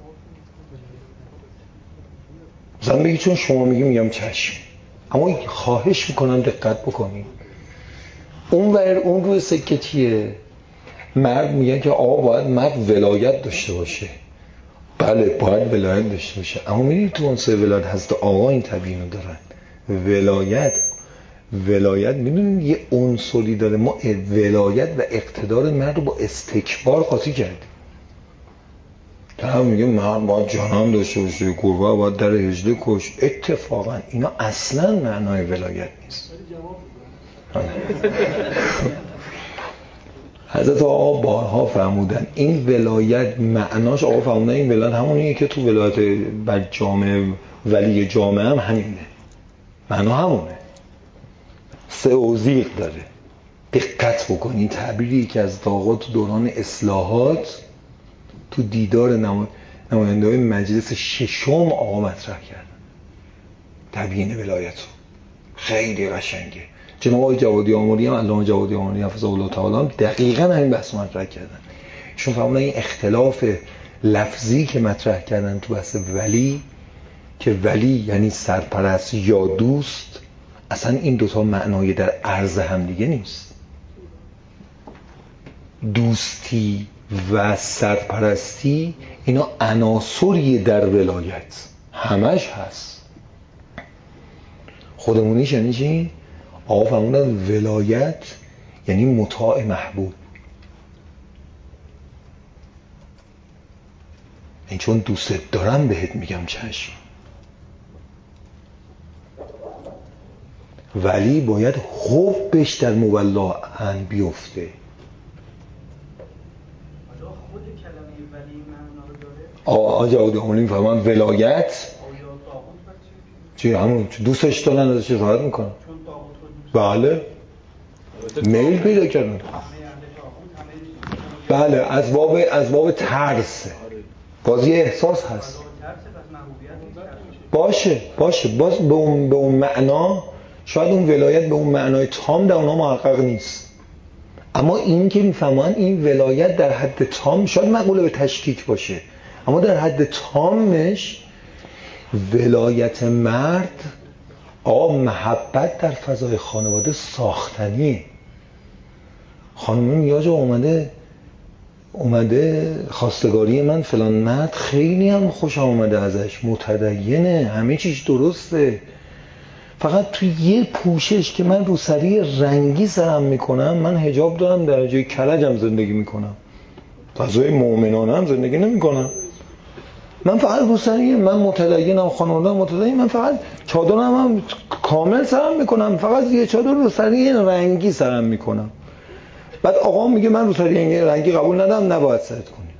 مثلا بگی چون شما میگی میگم چشم، اما خواهش میکنم دقت بکنید. اون ور اون روی سکه چیه؟ مرد میگه که آقا باید مرد ولایت داشته باشه. بله باید ولایت داشته باشه، اما میدونی تو اون سه ولایت هست آقا این تبیینو دارن. ولایت ولایت میدونید یه عنصری داره. ما ولایت و اقتدار مرد رو با استکبار قاطی کردیم. طرف میگه مرد باید جهنم داشته باشه، گربه باید در هجله کش. اتفاقا اینا اصلا معنای ولایت نیست. حضرت آقا بارها فرمودن این ولایت معناش، آقا فرمودن این ولایت همونیه که تو ولایت بر جامعه ولی جامعه هم همینه، معنا همونه. سه اوزیق داره. دقت بکنی تعبیری که از آقا تو دوران اصلاحات تو دیدار نماینده های مجلس ششم آقا مطرح کردن تبیین ولایت رو. خیلی قشنگه. جناب آقای جوادی آمری هم علامه جوادی آمری حفظه الله تعالی هم دقیقاً همین بحث مطرح کردن. ایشون فرمودن این اختلاف لفظی که مطرح کردن تو بحث ولی، که ولی یعنی سرپرست یا دوست، اصلا این دوتا معنای در عرض هم دیگه نیست. دوستی و سرپرستی اینا عناصری در ولایت همش هست. خودمونیش یعنی چی؟ آقا فرمودن ولایت یعنی مطاع محبوب. این چون دوست دارم بهت میگم چشم، ولی باید حبش در مولا ان بیفته. خود کلمه ولی معنا رو داره. آقا جواد اونی میفهمن ولایت چی همون دوستش دارن ازش حفاظت میکنن. بله میل پیدا کردن. بله از باب از باب ترس، بازی احساس هست. باشه باشه باز به اون به اون معنا شاید اون ولایت به اون معنای تام در اونها محقق نیست، اما این که میفهمن این ولایت در حد تام شاید مقوله به تشکیک باشه، اما در حد تامش ولایت مرد آقا محبت در فضای خانواده ساختنیه. خانم میگه اومده اومده خواستگاری من فلان مرد خیلی هم خوشم اومده ازش، متدینه، همه چیش درسته، فقط تو یه پوشش که من روسری رنگی سرم میکنم، من حجاب دارم در جای کلجم زندگی میکنم، فضای مؤمنانه هم زندگی نمیکنم، من فقط روسری، من متدینم، خانواده متدین، من فقط چادرم هم کامل سرم میکنم، فقط یه چادر روسری رنگی سرم میکنم. بعد آقا میگه من روسری رنگی قبول ندارم، نباید سرت کنی.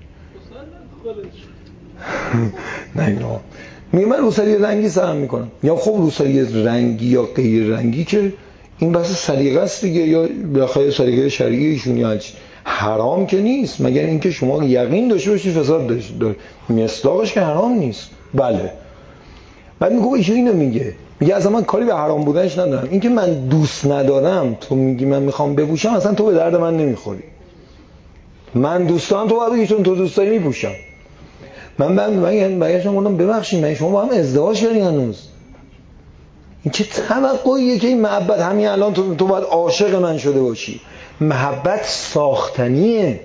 نه آقا میگه من روسری رنگی سرم میکنم. یا خب روسری رنگی یا غیر رنگی که این بحث سلیقه است دیگه، یا بالاخره سلیقه شرعی ایشون یا حرام که نیست، مگر اینکه شما یقین داشته باشی فساد داشته، مصداقش که حرام نیست. بله بعد میگه ایشون اینو میگه، میگه اصلا من کاری به حرام بودنش ندارم، این که من دوست ندارم تو میگی من میخوام بپوشم، اصلا تو به درد من نمیخوری. من دوست دارم تو باید بگی چون تو دوست داری میپوشم. من من من بگیشم گفتم ببخشید من شما با هم ازدواج کردین هنوز، این چه توقعیه که این محبت همین الان تو تو باید عاشق من شده باشی؟ محبت ساختنیه.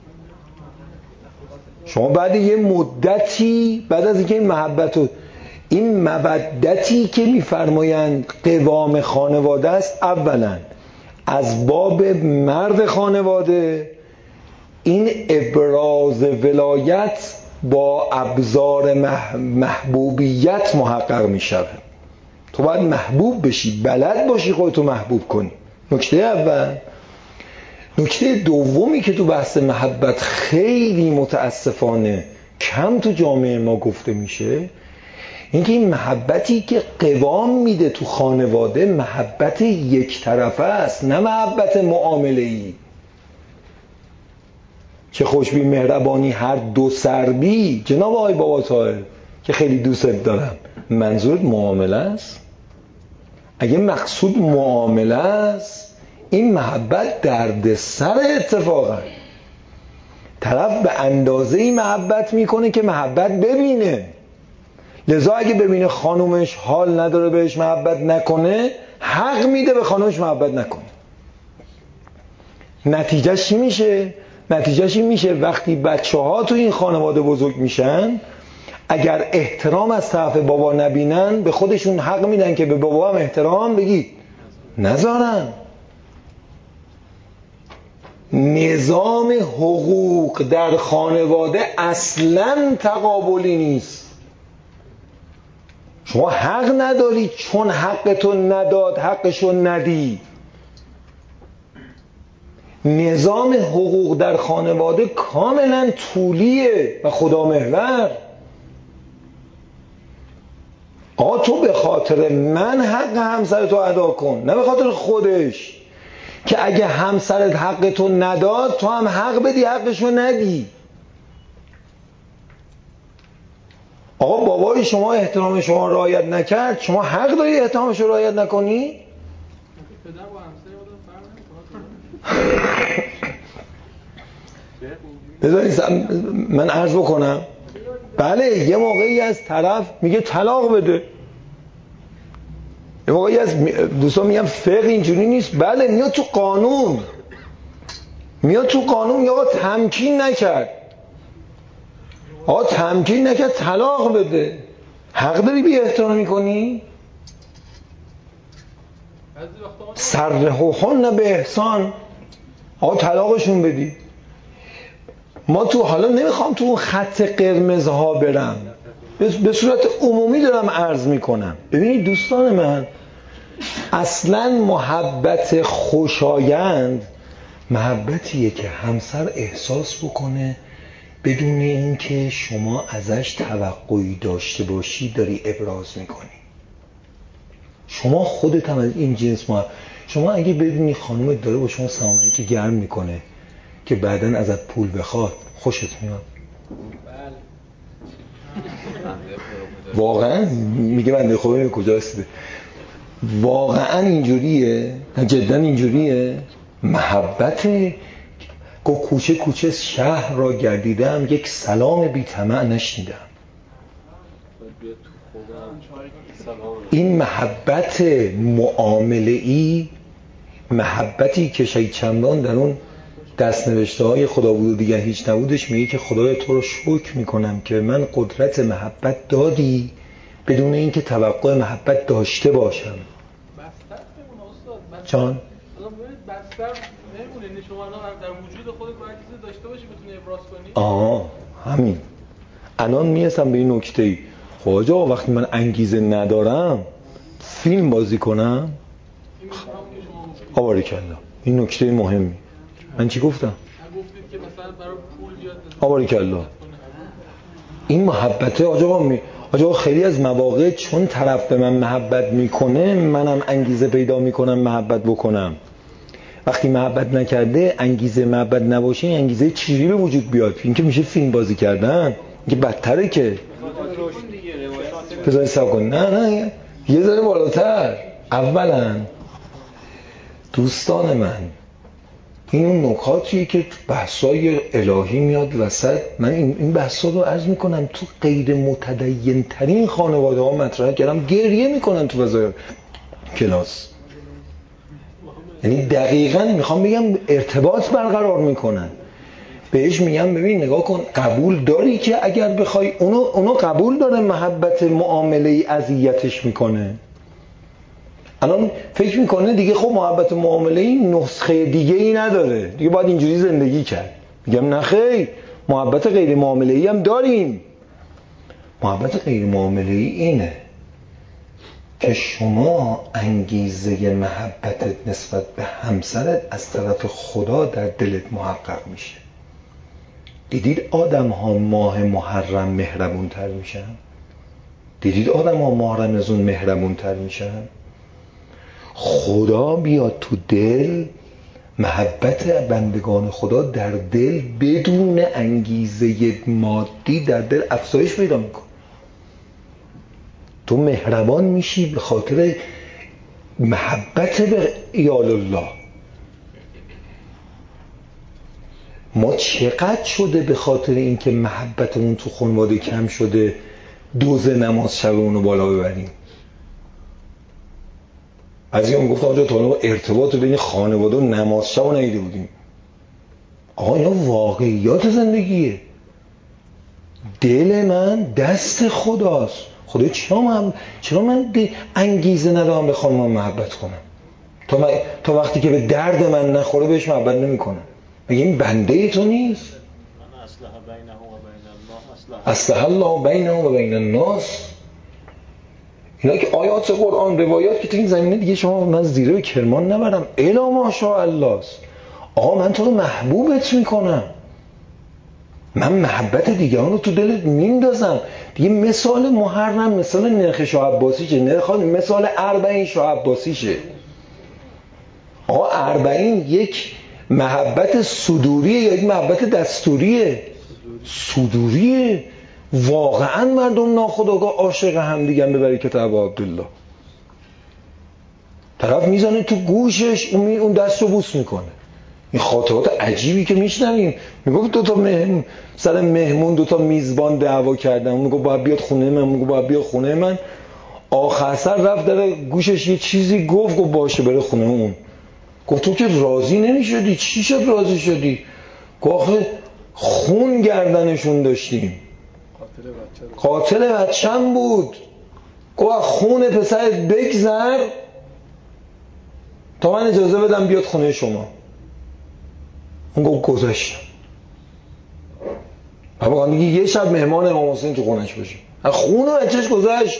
شما بعد یه مدتی بعد از اینکه این محبت و این مودتی که میفرمایند قوام خانواده است، اولا از باب مرد خانواده این ابراز ولایت با ابزار محبوبیت محقق می شود. تو باید محبوب بشی، بلد باشی خودتو محبوب کنی. نکته اول. نکته دومی که تو بحث محبت خیلی متاسفانه کم تو جامعه ما گفته میشه، اینکه این محبتی که قوام میده تو خانواده محبت یک طرفه است، نه محبت معامله‌ای. چه خوشبین مهربانی هر دو سربی جناب آقای بابا طاهر که خیلی دوست دارم، منظور معامله است؟ اگه مقصود معامله است این محبت درد سر. اتفاقا طرف به اندازه‌ای محبت میکنه که محبت ببینه، لذا اگه ببینه خانومش حال نداره بهش محبت نکنه، حق میده به خانومش محبت نکنه. نتیجهش چی میشه؟ نتیجهش این میشه وقتی بچه ها تو این خانواده بزرگ میشن، اگر احترام از طرف بابا نبینن به خودشون حق میدن که به بابا هم احترام بگید نذارن. نظام حقوق در خانواده اصلاً تقابلی نیست. شما حق نداری چون حقتو نداد حقشو ندی. نظام حقوق در خانواده کاملا طولیه و خدا محور. آقا تو به خاطر من حق همسرتو ادا کن، نه به خاطر خودش، که اگه همسرت حقتو نداد تو هم حق بدی حقشو ندی. آقا بابای شما احترام شما رعایت نکرد، شما حق داری احترامش رو رعایت نکنی؟ بذارید من عرض بکنم. بله یه موقعی از طرف میگه طلاق بده، یه موقعی از دوستان میگم فقه اینجوری نیست. بله میاد تو قانون، میاد تو قانون. یا آقا تمکین نکرد، آقا تمکین نکرد طلاق بده، حق داری بی احترامی کنی؟ سرهوهن به احسان، آقا طلاقشون بدی. ما تو حالا نمیخوام تو اون خط قرمزها برم، به صورت عمومی دارم عرض میکنم. ببینید دوستان من، اصلا محبت خوشایند محبتیه که همسر احساس بکنه بدون اینکه شما ازش توقعی داشته باشی داری ابراز میکنی. شما خودت هم از این جنس ما، شما اگه بدونی خانومت داره با شما سلام علیکم گرم میکنه که بعدن ازت پول بخواد، خوشت میاد؟ واقعا میگه بنده خدا کجا رسیده؟ واقعا اینجوریه؟ جدا اینجوریه؟ محبت گو کوچه کوچه شهر را گردیدم، یک سلام بی طمع نشنیدم. این محبت معامله‌ای، محبتی که شهید چمران در اون دست نوشته های خدا بود و دیگر هیچ نبودش میگه که خدای تو رو شکر میکنم که من قدرت محبت دادی بدون اینکه توقع محبت داشته باشم. بستر بمونه استاد. جان بستر نمونه، یعنی شما در وجود خودت باید چیزی داشته باشی بتونی ابراز کنی. آها همین. الان میرسم به این نکته‌ای. خب آقا وقتی من انگیزه ندارم فیلم بازی کنم، آباریکلا، این نکته مهمی. من چی گفتم؟ گفتید که مثلا برای پول بیاد. آباریکلا. این محبته آقا می آقا خیلی از مواقع چون طرف به من محبت میکنه منم انگیزه پیدا میکنم محبت بکنم. وقتی محبت نکرده، انگیزه محبت نباشه، انگیزه چیزی به وجود بیاد. این که میشه فیلم بازی کردن، این که بدتره. که بذاری سب کن. نه نه یه ذره بالاتر. اولا دوستان من، این اون نکاتیه که بحثای الهی میاد وسط. من این این بحثا رو عرض میکنم تو غیر متدین ترین خانواده ها مطرح کردم، گریه میکنن تو فضای کلاس. یعنی دقیقاً میخوام بگم ارتباط برقرار میکنن. بهش میگم ببین نگاه کن، قبول داری که اگر بخوای اونو اونو قبول داره محبت معامله‌ای اذیتش میکنه. الان فکر میکنه دیگه خب محبت معامله‌ای نسخه دیگه ای نداره، دیگه باید اینجوری زندگی کرد. میگم نه خیر، محبت غیر معامله‌ای هم داریم. محبت غیر معامله‌ای اینه که شما انگیزه محبتت نسبت به همسرت از طرف خدا در دلت محقق میشه. دیدید آدم ها ماه محرم مهربون تر میشن؟ دیدید آدم ها ماه رمضان مهربون تر میشن؟ خدا بیاد تو دل، محبت بندگان خدا در دل بدون انگیزه مادی در دل افزایش پیدا میکنه. تو مهربان میشی به خاطر محبت به یال الله. ما چقدر شده به خاطر اینکه محبتمون تو خانواده کم شده دوز نماز شب اونو بالا ببریم. از این گفتم آنجا تا ارتباط بین خانواده و نماز شب رو ندیده بودیم. آقا اینا واقعیات زندگیه. دل من دست خداست. خدا چرا من چرا من انگیزه ندارم به خانمم محبت کنم؟ تا, من... تا وقتی که به درد من نخوره بهش محبت نمی‌کنم. مگه این بنده تو نیست؟ اصلح الله بینه و بین الناس. اینا که آیات قرآن، روایات که تو این زمینه دیگه شما من زیره به کرمان نبرم. الا ماشاءالله است. آقا من تو رو محبوبت میکنم، من محبت دیگران رو تو دلت میندازم. دیگه مثال محرم مثال نرخ شاه عباسیشه، نرخ مثال اربعین شاه عباسیشه. آقا اربعین یک محبت صدوریه یا یک محبت دستوریه؟ صدوریه. واقعا مردم ناخودآگاه عاشق هم دیگه به برکت ابا عبدالله. طرف میزنه تو گوشش اون دست رو بوس میکنه. این خاطرات عجیبی که میشنویم. میگفت دو تا مهمون سر مهمون دو تا میزبان دعوا کردن، میگفت باید بیاد خونه من، میگفت باید بیاد خونه من. آخر سر رفت داره گوشش یه چیزی گفت گفت باشه بره خونه اون. گفت تو که راضی نمیشدی، چی شد راضی شدی؟ گفت آخه خون گردنشون داشتیم، قاتل بچه‌م بود. گفت خون پسرت بگذر تا من اجازه بدم بیاد خونه شما. اون گفت گذاشت. بابا میگه یه شب مهمان امام حسین تو خونش باشه، خون بچه‌ش گذاشت.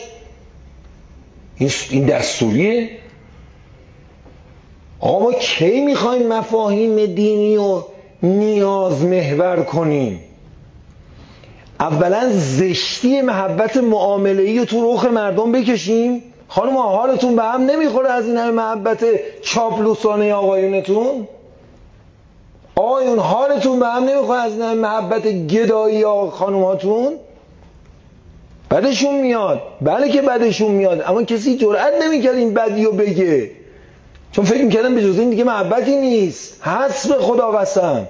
این دستوریه؟ آقا ما کی میخوایم مفاهیم دینی و نیاز محور کنیم؟ اولا زشتی محبت معامله‌ای رو تو رخ مردم بکشیم؟ خانم حالتون به هم نمیخوره از این همه محبت چاپلوسانه آقایونتون؟ آقایون حالتون به هم نمیخوره از این همه محبت گدایی آقا خانوماتون؟ بدشون میاد. بله که بدشون میاد، اما کسی جرئت نمیکرد این بدی رو بگه، چون فکر میکردم به جز این دیگه محبتی نیست. حسب خدا قسم،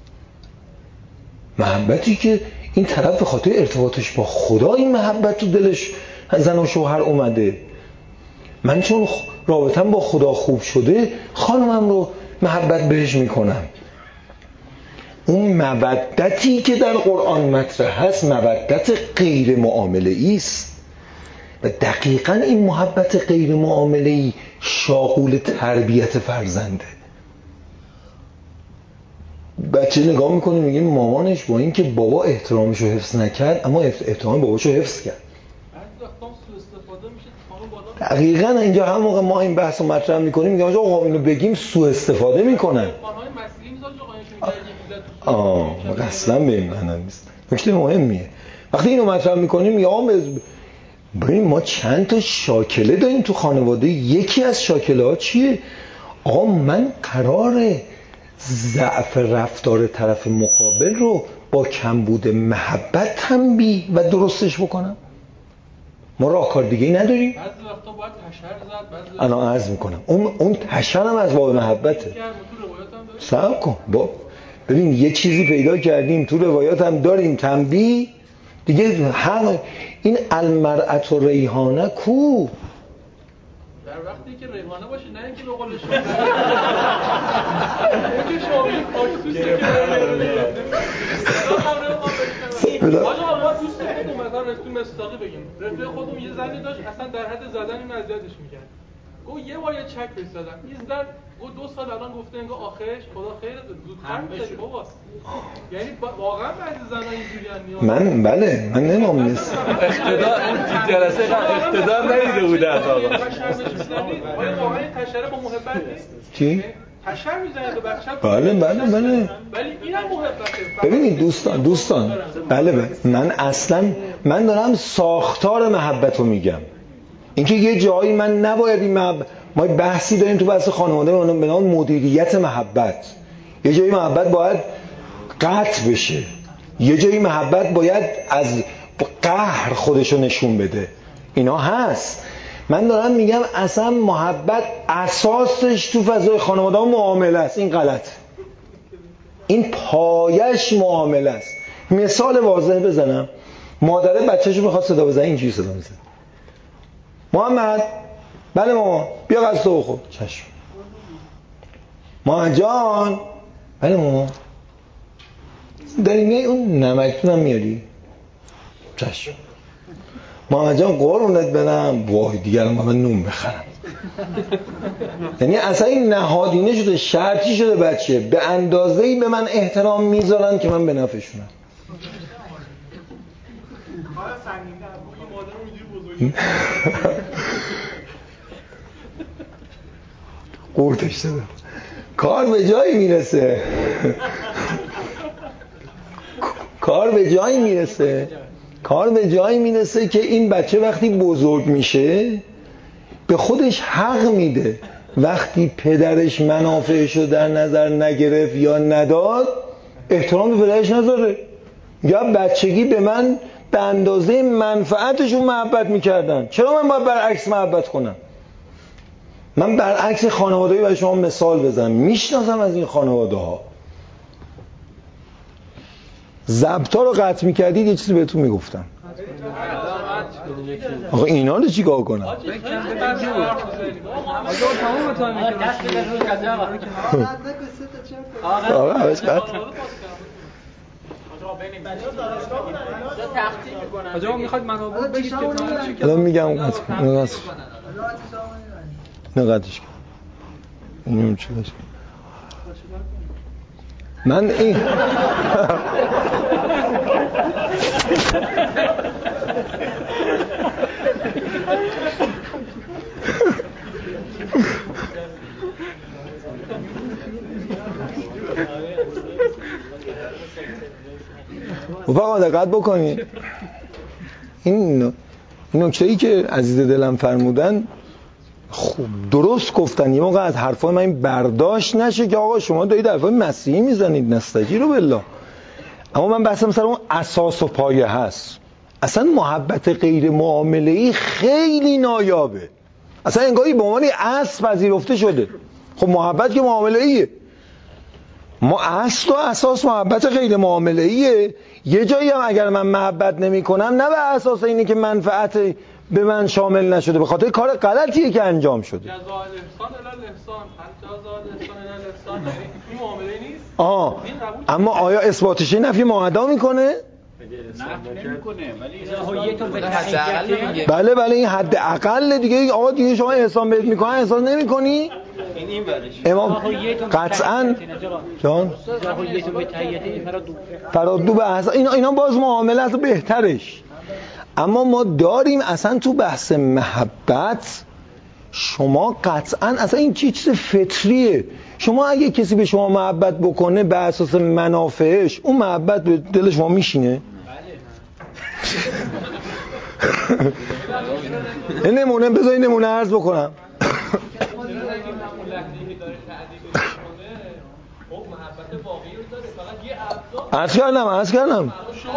محبتی که این طرف به خاطر ارتباطش با خدا این محبت تو دلش زن و شوهر اومده. من چون رابطم با خدا خوب شده خانمم رو محبت بهش میکنم. اون مودتی که در قرآن مطرح هست مودت غیر معامله‌ای است و دقیقاً این محبت غیر معامله‌ای شاغول تربیت فرزنده. بچه نگاه میکنه میگه مامانش با این که بابا احترامشو حفظ نکرد اما احترام باباشو حفظ کرد. دقیقاً اینجا هم موقع ما این بحث رو مطرح میکنیم میگم آقا اینو بگیم سوء استفاده میکنن. آه اصلا به این معنی نیست. نکته مهمیه وقتی اینو مطرح میکنیم یا ببین ما چند تا شاکله داریم تو خانواده. یکی از شاکله ها چیه؟ آقا من قراره ضعف رفتار طرف مقابل رو با کمبود محبت تنبیه و درستش بکنم. ما راهکار دیگه ای نداریم. بعضی وقتا باید تشر زد. الان عرض میکنم اون اون تشر هم از باب محبته. صبر کن با ببین یه چیزی پیدا کردیم تو روایات هم داریم تنبیه دیگه. هم این المرأة و ریحانه کو در وقتی که ریحانه باشه نه اینکه به قول شما اینکه شما این کاکتوسی که حالا ما دوست خودمون مثلا رفتیم مستاقی بگیم رفیق خودمون یه زنی داشت اصلا در حد زدن این اذیتش میکرد. گفت یه بار یه چک بهش زدم این زن گفت دو سال الان گفته انگار آخرش خدا خیرت زودتر میشه بابا. یعنی واقعا بعضی زنا اینجوریان. من بله من نمام نیست اقتدار جلسه اقتدار ندیده بوده از آقا. آیا واقعا تشریع با محبت نیست؟ چی؟ تشر میزنه به بچه. بله بله بله. ولی اینم محبته. ببینید دوستان دوستان بله بله من اصلا من دارم ساختار محبت رو میگم. اینکه یه جایی من نباید این محبت، ما بحثی داریم تو بحث خانواده به نام مدیریت محبت. یه جایی محبت باید قطع بشه، یه جایی محبت باید از قهر خودشو نشون بده. اینا هست. من دارم میگم اصلا محبت اساسش تو فضای خانواده و معامله است. این غلط. این پایش معامله است. مثال واضح بزنم. مادره بچه‌شو میخواد صدا بزنه اینجوری صدا میزنه. محمد بله مامان بیا غذا بخور. چشم. مامان جان بله مامان داری اون نمکتون هم میاری؟ چشم. مامان جان قربونت برم. وای دیگر من نون بخرم. یعنی اصلا این نهادینه شده، شرطی شده بچه به اندازه‌ای به من احترام میذارن که من به نفعشونم. قورتش دادم. کار به جایی میرسه. کار به جایی میرسه. کار به جایی میرسه که این بچه وقتی بزرگ میشه به خودش حق میده وقتی پدرش منافعشو در نظر نگرفت یا نداد احترام به پدرش نذاره. یا بچگی به من به اندازه منفعتشون محبت میکردن، چرا من باید برعکس محبت کنم؟ من برعکس خانواده‌ای برای شما مثال بزنم. میشناسم از این خانواده ها. ضبطا رو قطع میکردید یه چیزی بهتون میگفتم. آقا اینا رو چیکار کنم؟ آقا تمام تا میگه دست بده روی قضا آقا آقا همش قطع آقا میخواد منابع بگید که الان میگم قطع اینو قطعش اینو قطعش اینو چی باشه من این فقط دقت بکنید این این نکته‌ای که عزیز دلم فرمودن خوب درست گفتن. یه موقع از حرفای من این برداشت نشه که آقا شما دارید حرفای مسیحی میزنید، نستجیرو بالله. اما من بحثم سر اون اساس و پایه هست. اصلا محبت غیر معامله‌ای خیلی نایابه، اصلا انگاری به عنوان اصل پذیرفته شده. خب محبت که معامله‌ایه، ما اصل و اساس محبت غیر معامله‌ایه. یه جایی هم اگر من محبت نمی کنم نه به اساس اینه که منفعت به من شامل نشده، به خاطر کار غلطیه که انجام شده. جزاء الاحسان الی الاحسان، جزاء الاحسان الی الاحسان، این معامله نیست. آه اما آیا اثباتش نفی معاهده میکنه؟ بله بله این حد اقل دیگه. آقا دیگه شما احسان بهت میکنن احسان نمیکنی؟ این این ورش امام قطعاً جان فرادو به احسان اینا اینا باز معاملات بهترش. اما ما داریم اصلا تو بحث محبت شما قطعاً اصلا این چیز فطریه. شما اگه کسی به شما محبت بکنه به اساس منافعش، اون محبت به دل شما میشینه؟ این نمونه بذاری نمونه عرض بکنم. عرض کردم عرض کردم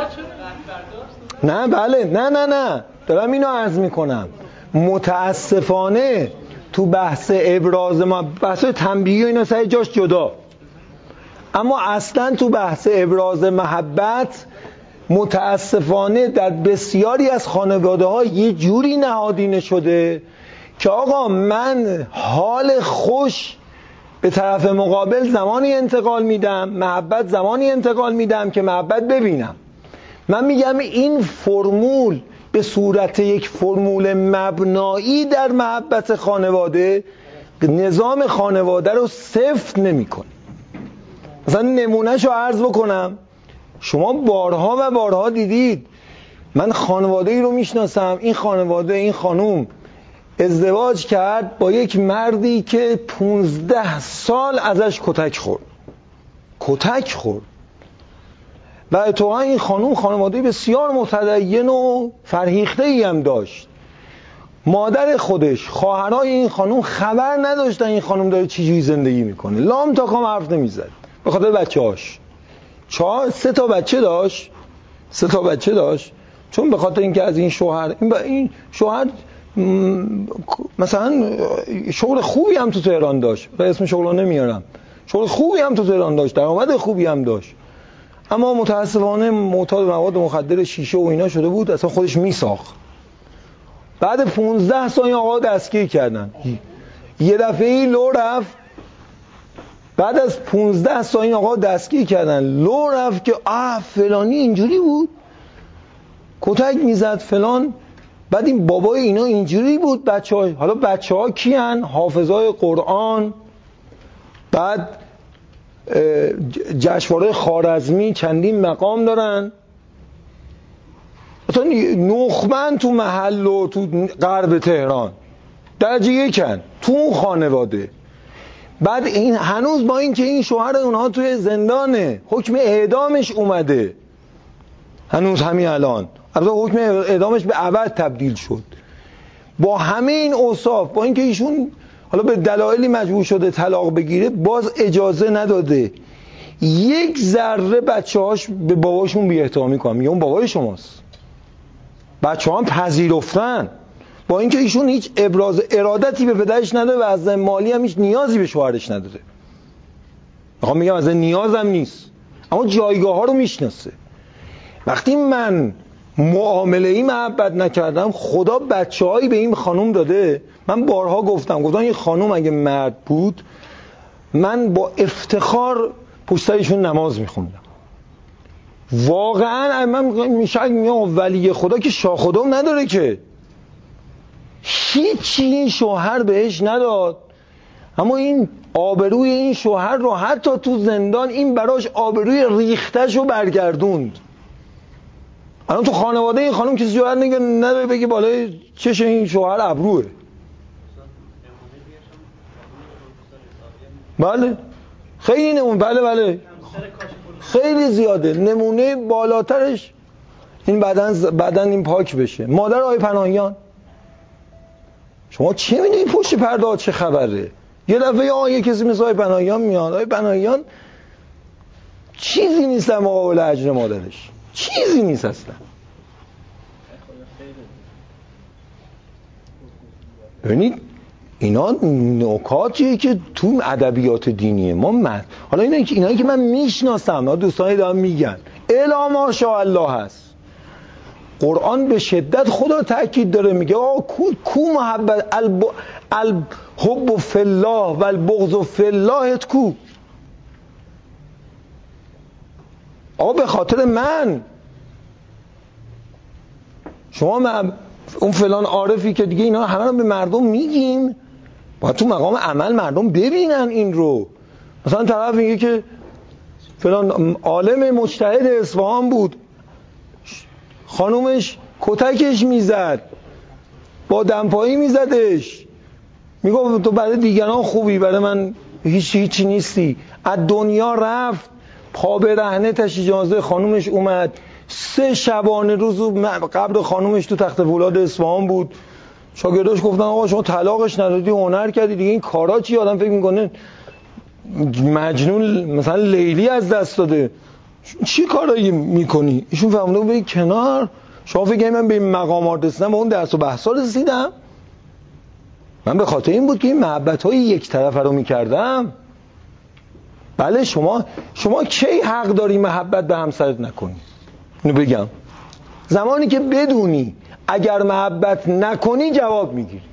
نه بله نه نه نه دارم اینو عرض میکنم. متاسفانه تو بحث ابراز ما بحث تنبیهی و اینا سر جاش جدا، اما اصلا تو بحث ابراز محبت متاسفانه در بسیاری از خانواده ها یه جوری نهادینه شده که آقا من حال خوش به طرف مقابل زمانی انتقال میدم، محبت زمانی انتقال میدم که محبت ببینم. من میگم این فرمول به صورت یک فرمول مبنایی در محبت خانواده نظام خانواده رو سفت نمی‌کنه. مثلا نمونهشو عرض بکنم. شما بارها و بارها دیدید، من خانواده ای رو میشناسم، این خانواده این خانوم ازدواج کرد با یک مردی که پونزده سال ازش کتک خورد کتک خورد و اتفاقا این خانوم خانواده بسیار متدین و فرهیخته ای هم داشت. مادر خودش، خواهرای این خانوم خبر نداشتن این خانوم داره چجوری زندگی میکنه، لام تا کام حرف نمیزد به خاطر بچه‌هاش. چهار سه تا بچه داشت سه تا بچه داشت چون به خاطر اینکه از این شوهر این, این شوهر مثلا شغل خوبی هم تو تهران داشت، به اسم شغل نمیارم، شغل خوبی هم تو تهران داشت، درآمد خوبی هم داشت، اما متاسفانه معتاد مواد مخدر شیشه و اینا شده بود، اصلا خودش میساخت. بعد پونزده سال این آقا دستگیر کردن. یه دفعه ای لو رفت، بعد از پونزده سال این آقا دستگیر کردن، لو رفت که آه فلانی اینجوری بود کتک میزد فلان. بعد این بابای اینا اینجوری بود. بچه ها، حالا بچه ها کیان؟ حافظای قرآن. بعد جشنواره خوارزمی چندین مقام دارن، مثلا نخبن تو محل و تو غرب تهران درجه یکن تو اون خانواده. بعد این هنوز با این که این شوهر اونها توی زندانه، حکم اعدامش اومده هنوز همین الان، البته حکم اعدامش به ابد تبدیل شد. با همه این اوصاف، با اینکه ایشون حالا به دلایلی مجبور شده طلاق بگیره، باز اجازه نداده یک ذره بچه‌هاش به باباشون بی‌احترامی کنن. میگه اون بابای شماست. بچه‌ها هم پذیرفتن، با اینکه ایشون هیچ ابراز ارادتی به پدرش نداره و از مالی هم هیچ نیازی به شوهرش نداره. میخوام میگم از نیازم نیست، اما جایگاه ها رو میشناسه. وقتی من معامله ای محبت نکردم، خدا بچه‌هایی به این خانم داده. من بارها گفتم گفتم این خانم اگه مرد بود من با افتخار پشت سرشون نماز میخوندم. واقعا من میشه میگم ولی خدا که شاخدم نداره که هیچی این شوهر بهش نداد، اما این آبروی این شوهر رو حتی تو زندان این براش آبروی ریختش رو برگردوند. الان تو خانواده این خانم کسی جوهر نگه نداره بگه بالای چش این شوهر ابروه. بله خیلی نمونه، بله بله خیلی زیاده. نمونه بالاترش این بدن بدن این پاک بشه. مادر آقای پناهیان، شما چه میدونید پشت پرده چه خبره؟ یه دفعه آقای کسی مثل آقای پناهیان میاد، آقای پناهیان چیزی نیست در مقابل اجر مادرش، چیزی نیست اصلا. ببینید اینا نکاتیه که تو ادبیات دینی ما من حالا اینا اینایی که من میشناسم، دوستانی دارن میگن الا ماشاءالله هست. قرآن به شدت خدا تاکید داره میگه آقا کو, کو محبت الب... الحب فی الله و البغض فی الله کو. آقا به خاطر من شما من اون فلان عارفی که دیگه اینا همه رو به مردم میگیم، باید تو مقام عمل مردم ببینن این رو. مثلا طرف میگه که فلان عالم مجتهد اصفهان بود، خانومش کتکش میزد، با دمپایی میزدش، میگه تو برای دیگران خوبی برای من هیچ هیچی نیستی. از دنیا رفت، پا به رهنه تشییع جنازه خانومش اومد، سه شبانه روز قبر خانومش تو تخت فولاد اصفهان بود. شاگرداش گفتن آقا شما طلاقش ندادی، هنر کردی دیگه، این کارا چی؟ آدم فکر میکنه مجنون مثلا لیلی از دست داده، چی کارایی میکنی؟ ایشون فهمیده بود بگی کنار. شما فکر من به این مقامات رسیدم، به اون درس و بحثا رسیدم؟ من به خاطر این بود که این محبت‌های یک طرفه رو میکردم. بله شما شما کی حق داری محبت به همسرت نکنی؟ اینو بگم زمانی که بدونی اگر محبت نکنی جواب میگیری.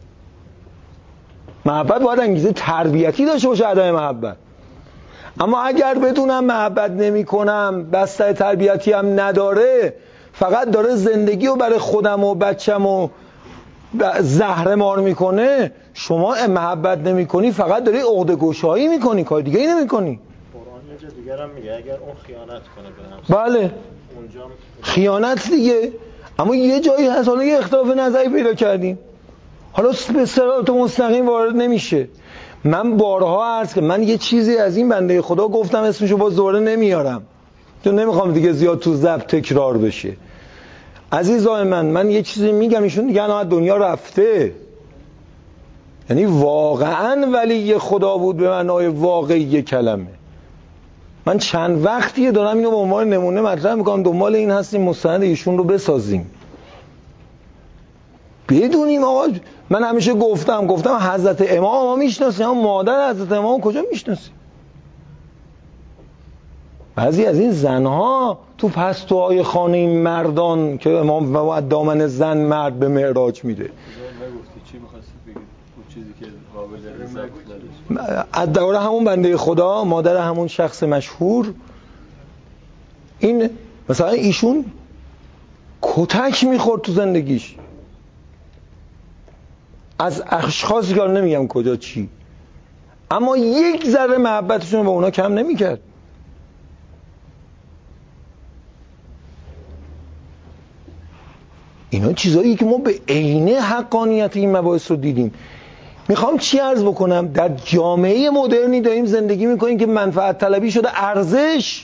محبت باید انگیزه تربیتی داشته باشه، عدم محبت. اما اگر بدونم محبت نمی کنم، بستر تربیتی هم نداره، فقط داره زندگی رو برای خودم و بچم و زهره مار میکنه، شما محبت نمی کنی، فقط داری عقده گشایی میکنی، کار دیگه ای نمی کنی. قرآن یه جا دیگر هم میگه اگر اون خیانت کنه به همسر، بله اونجا خیانت دیگه. اما یه جایی هست حالا یه اختلاف نظری پیدا کردیم، حالا به صراط مستقیم وارد نمیشه. من بارها عرض که من یه چیزی از این بنده خدا گفتم، اسمشو باز دوباره نمیارم چون نمیخوام دیگه زیاد تو ضبط تکرار بشه. عزیزای من من یه چیزی میگم، ایشون دیگه الان از دنیا رفته، یعنی واقعا ولی خدا بود به معنای واقعی کلمه. من چند وقتیه دارم اینو به عنوان نمونه مطرح میکنم، دنبال این هستیم مستند ایشون رو بسازیم. بدونیم آقا، من همیشه گفتم گفتم حضرت امام ما میشناسیم، اما مادر حضرت امام کجا میشناسیم؟ بعضی از این زنها تو پستوهای خانه این مردان که امام و دامن زن مرد به معراج میده. نگفتی چی می‌خواستی بگی؟ اون چیزی که قابل ضبط نداره. از دوره همون بنده خدا، مادر همون شخص مشهور، این مثلا ایشون کتک میخورد تو زندگیش از اشخاصی که نمیگم کجا چی، اما یک ذره محبتشون به اونا کم نمیکرد. اینا چیزایی که ما به عینه حقانیت این مباحث رو دیدیم. میخوام چی عرض بکنم؟ در جامعه مدرنی داریم زندگی میکنیم که منفعت طلبی شده ارزش،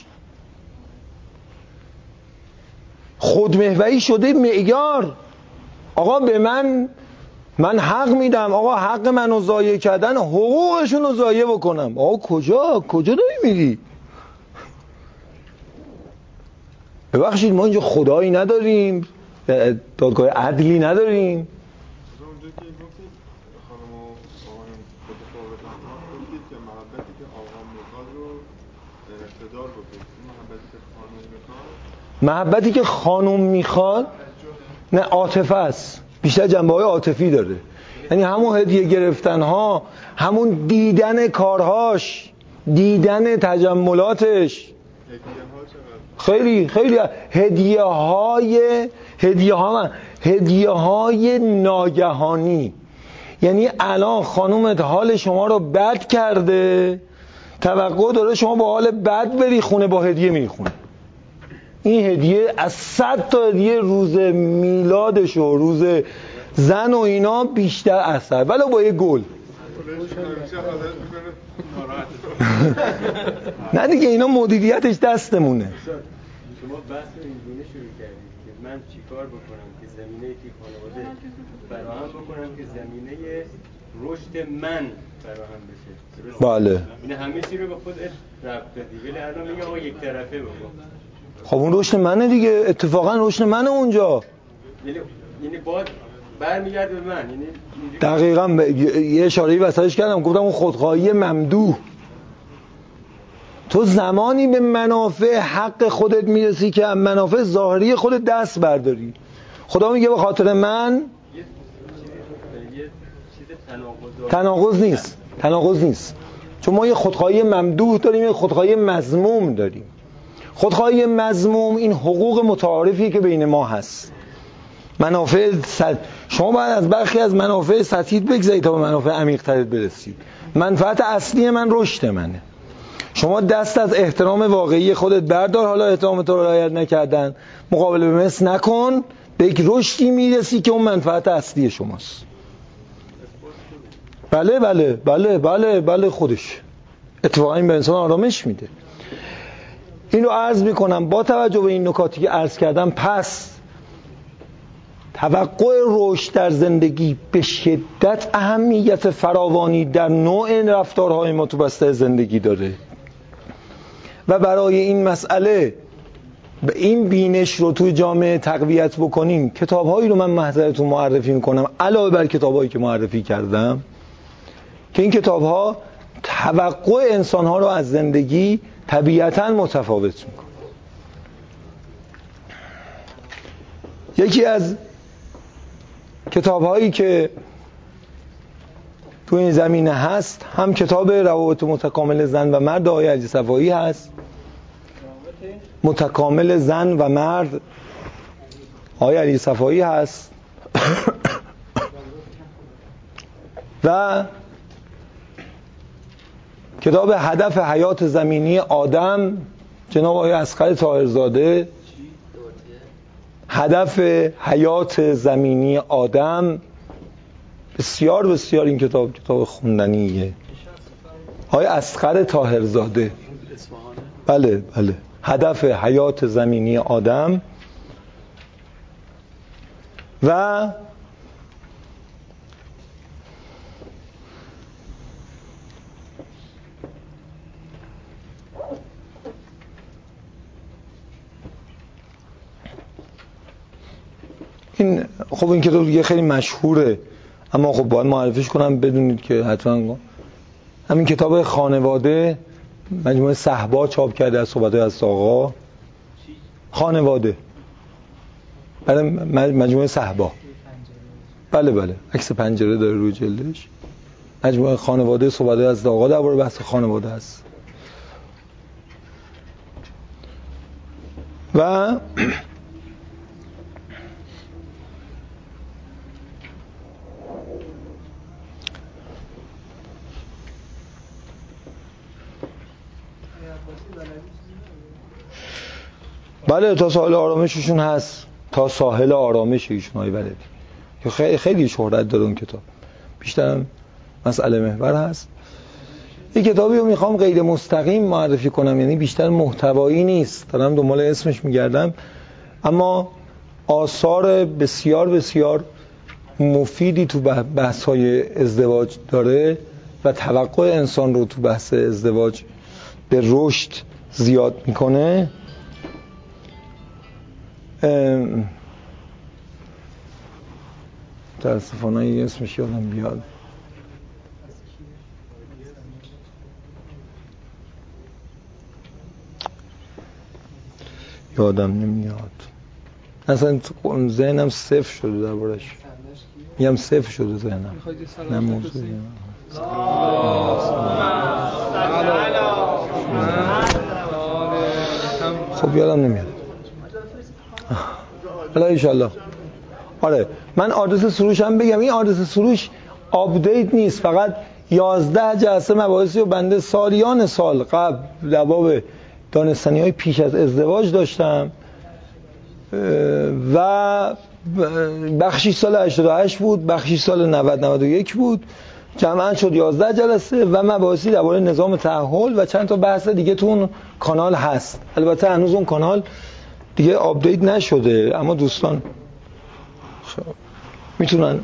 خودمحوری شده معیار. آقا به من من حق میدم، آقا حق منو ضایع کردن، حقوقشون رو ضایع بکنم. آقا کجا کجا داری میری؟ ببخشید ما اینجا خدایی نداریم، دادگاه عدلی نداریم. اونجا که گفتید خانم و آقایان خود فارغ الحال گفتید که محبتی که آقا میخواد رو اقتدار بکنید، این محبتی که خانم میخواد محبتی که خانم میخواد نه عاطفه است، بیشتر جنبه‌های عاطفی داره. یعنی همون هدیه گرفتن ها، همون دیدن کارهاش، دیدن تجملاتش، خیلی خیلی هدیه های هدیه ها هدیه های ناگهانی. یعنی الان خانومت حال شما رو بد کرده، توقع داره شما با حال بد بری خونه با هدیه میری خونه. این هدیه از صد تا هدیه روز میلادش و روز زن و اینا بیشتر اثر، ولی با یه گل. نه دیگه اینا مدیریتش دستمونه. شما بحث اینگونه شروع کردید که من چیکار بکنم که زمینه که خانواده فراهم بکنم که زمینه رشد من فراهم بشه. بله. این همه چی رو به خودت ربط دادی، ولی الان میگه آقا یک طرفه بگو. خب اون رشد منه دیگه، اتفاقا رشد منه اونجا. یعنی یعنی باید برمیگرده به من. یعنی دقیقاً یه اشاره‌ای وسطش کردم، گفتم اون خودخواهی ممدوح. تو زمانی به منافع حق خودت میرسی که منافع ظاهری خودت دست برداری. خدا میگه به خاطر من تناقض نیست، تناقض نیست. چون ما یه خودخواهی ممدوح داریم، یه خودخواهی مذموم داریم. خودخواهی مذموم این حقوق متعارفی که بین ما هست. منافع سطح، شما باید از برخی از منافع سطحیت بگذارید تا به منافع عمیق‌ترت برسید. منفعت اصلی من رشد منه. شما دست از احترام واقعی خودت بردار، حالا احترام تو رو رعایت نکردن مقابله به مثل نکن، به یک رشدی میرسی که اون منفعت اصلی شماست. بله بله بله بله بله خودش اتفاقا این به انسان آرامش میده. این رو عرض میکنم با توجه به این نکاتی که عرض کردم. پس توقع رشد در زندگی به شدت اهمیت فراوانی در نوع رفتارهای متوسط زندگی داره و برای این مسئله به این بینش رو توی جامعه تقویت بکنیم کتاب‌هایی رو من محضرتون معرفی میکنم علاوه بر کتاب‌هایی که معرفی کردم که این کتاب‌ها توقع انسان‌ها رو از زندگی طبیعتاً متفاوت میکنه. یکی از کتاب‌هایی که تو این زمینه هست هم کتاب روابط متکامل زن و مرد آقای علی صفایی هست. متکامل زن و مرد آقای علی صفایی هست و کتاب هدف حیات زمینی آدم جناب آقای اصغر طاهرزاده. هدف حیات زمینی آدم بسیار بسیار این کتاب کتاب خوندنیه. آقای اصغر طاهرزاده. بله بله هدف حیات زمینی آدم. و این خب این کتاب دیگه خیلی مشهوره، اما خب باید معرفیش کنم بدونید که حتما. همین کتاب خانواده مجموعه صحبا چاپ کرده از صحبت‌های از آقا. خانواده برای مجموعه صحبا. بله بله عکس پنجره داره روی جلدش. مجموعه خانواده صحبت‌های از آقا درباره بحث خانواده است. و بله تا ساحل آرامششون هست، تا ساحل آرامش ایشون های بلدی که خیلی خیلی شهرت داره اون کتاب، بیشتر مسئله محور هست. این کتابی رو میخوام غیر مستقیم معرفی کنم، یعنی بیشتر محتوایی نیست، دارم دنبال اسمش میگردم، اما آثار بسیار بسیار مفیدی تو بحث های ازدواج داره و توقع انسان رو تو بحث ازدواج به رشد زیاد میکنه. متاسفانه یه اسمش یادم بیاد. یادم نمیاد اصلا، ذهنم صفر شده دربارش، میگم صفر شده ذهنم. نه موضوع خب یادم نمیاد. حالا انشالله. آره من آدرس سروش هم بگم، این آدرس سروش آپدیت نیست، فقط یازده جلسه مباحثی و بنده سالیان سال قبل در باب دانستنی های پیش از ازدواج داشتم و بخشی سال هشتاد و هشت بود، بخشی سال نود نود و یک بود، جمعاً شد یازده جلسه و مباحثی درباره نظام تأهل و چند تا بحث دیگه تو اون کانال هست. البته هنوز اون کانال دیگه آپدیت نشده، اما دوستان میتونن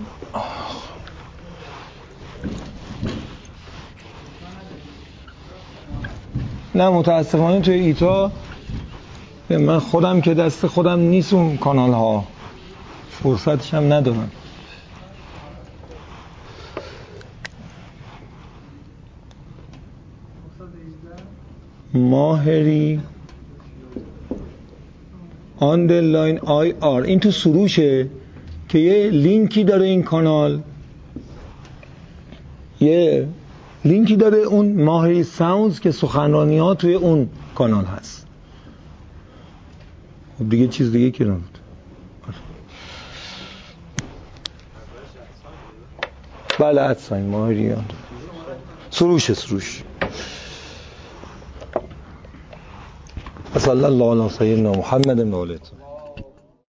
نه متاسفانه توی ایتا من خودم که دست خودم نیست اون کانال ها، فرصتش هم ندارم. ماهری آندرلاین آی آر این تو سروشه که یه لینکی داره، این کانال یه لینکی داره، اون ماهری ساوندز که سخنرانی ها توی اون کانال هست. خب دیگه چیز دیگه که نبود. بله ادساین ماهری آن سروش سروش صلی الله علی سیدنا محمد و آله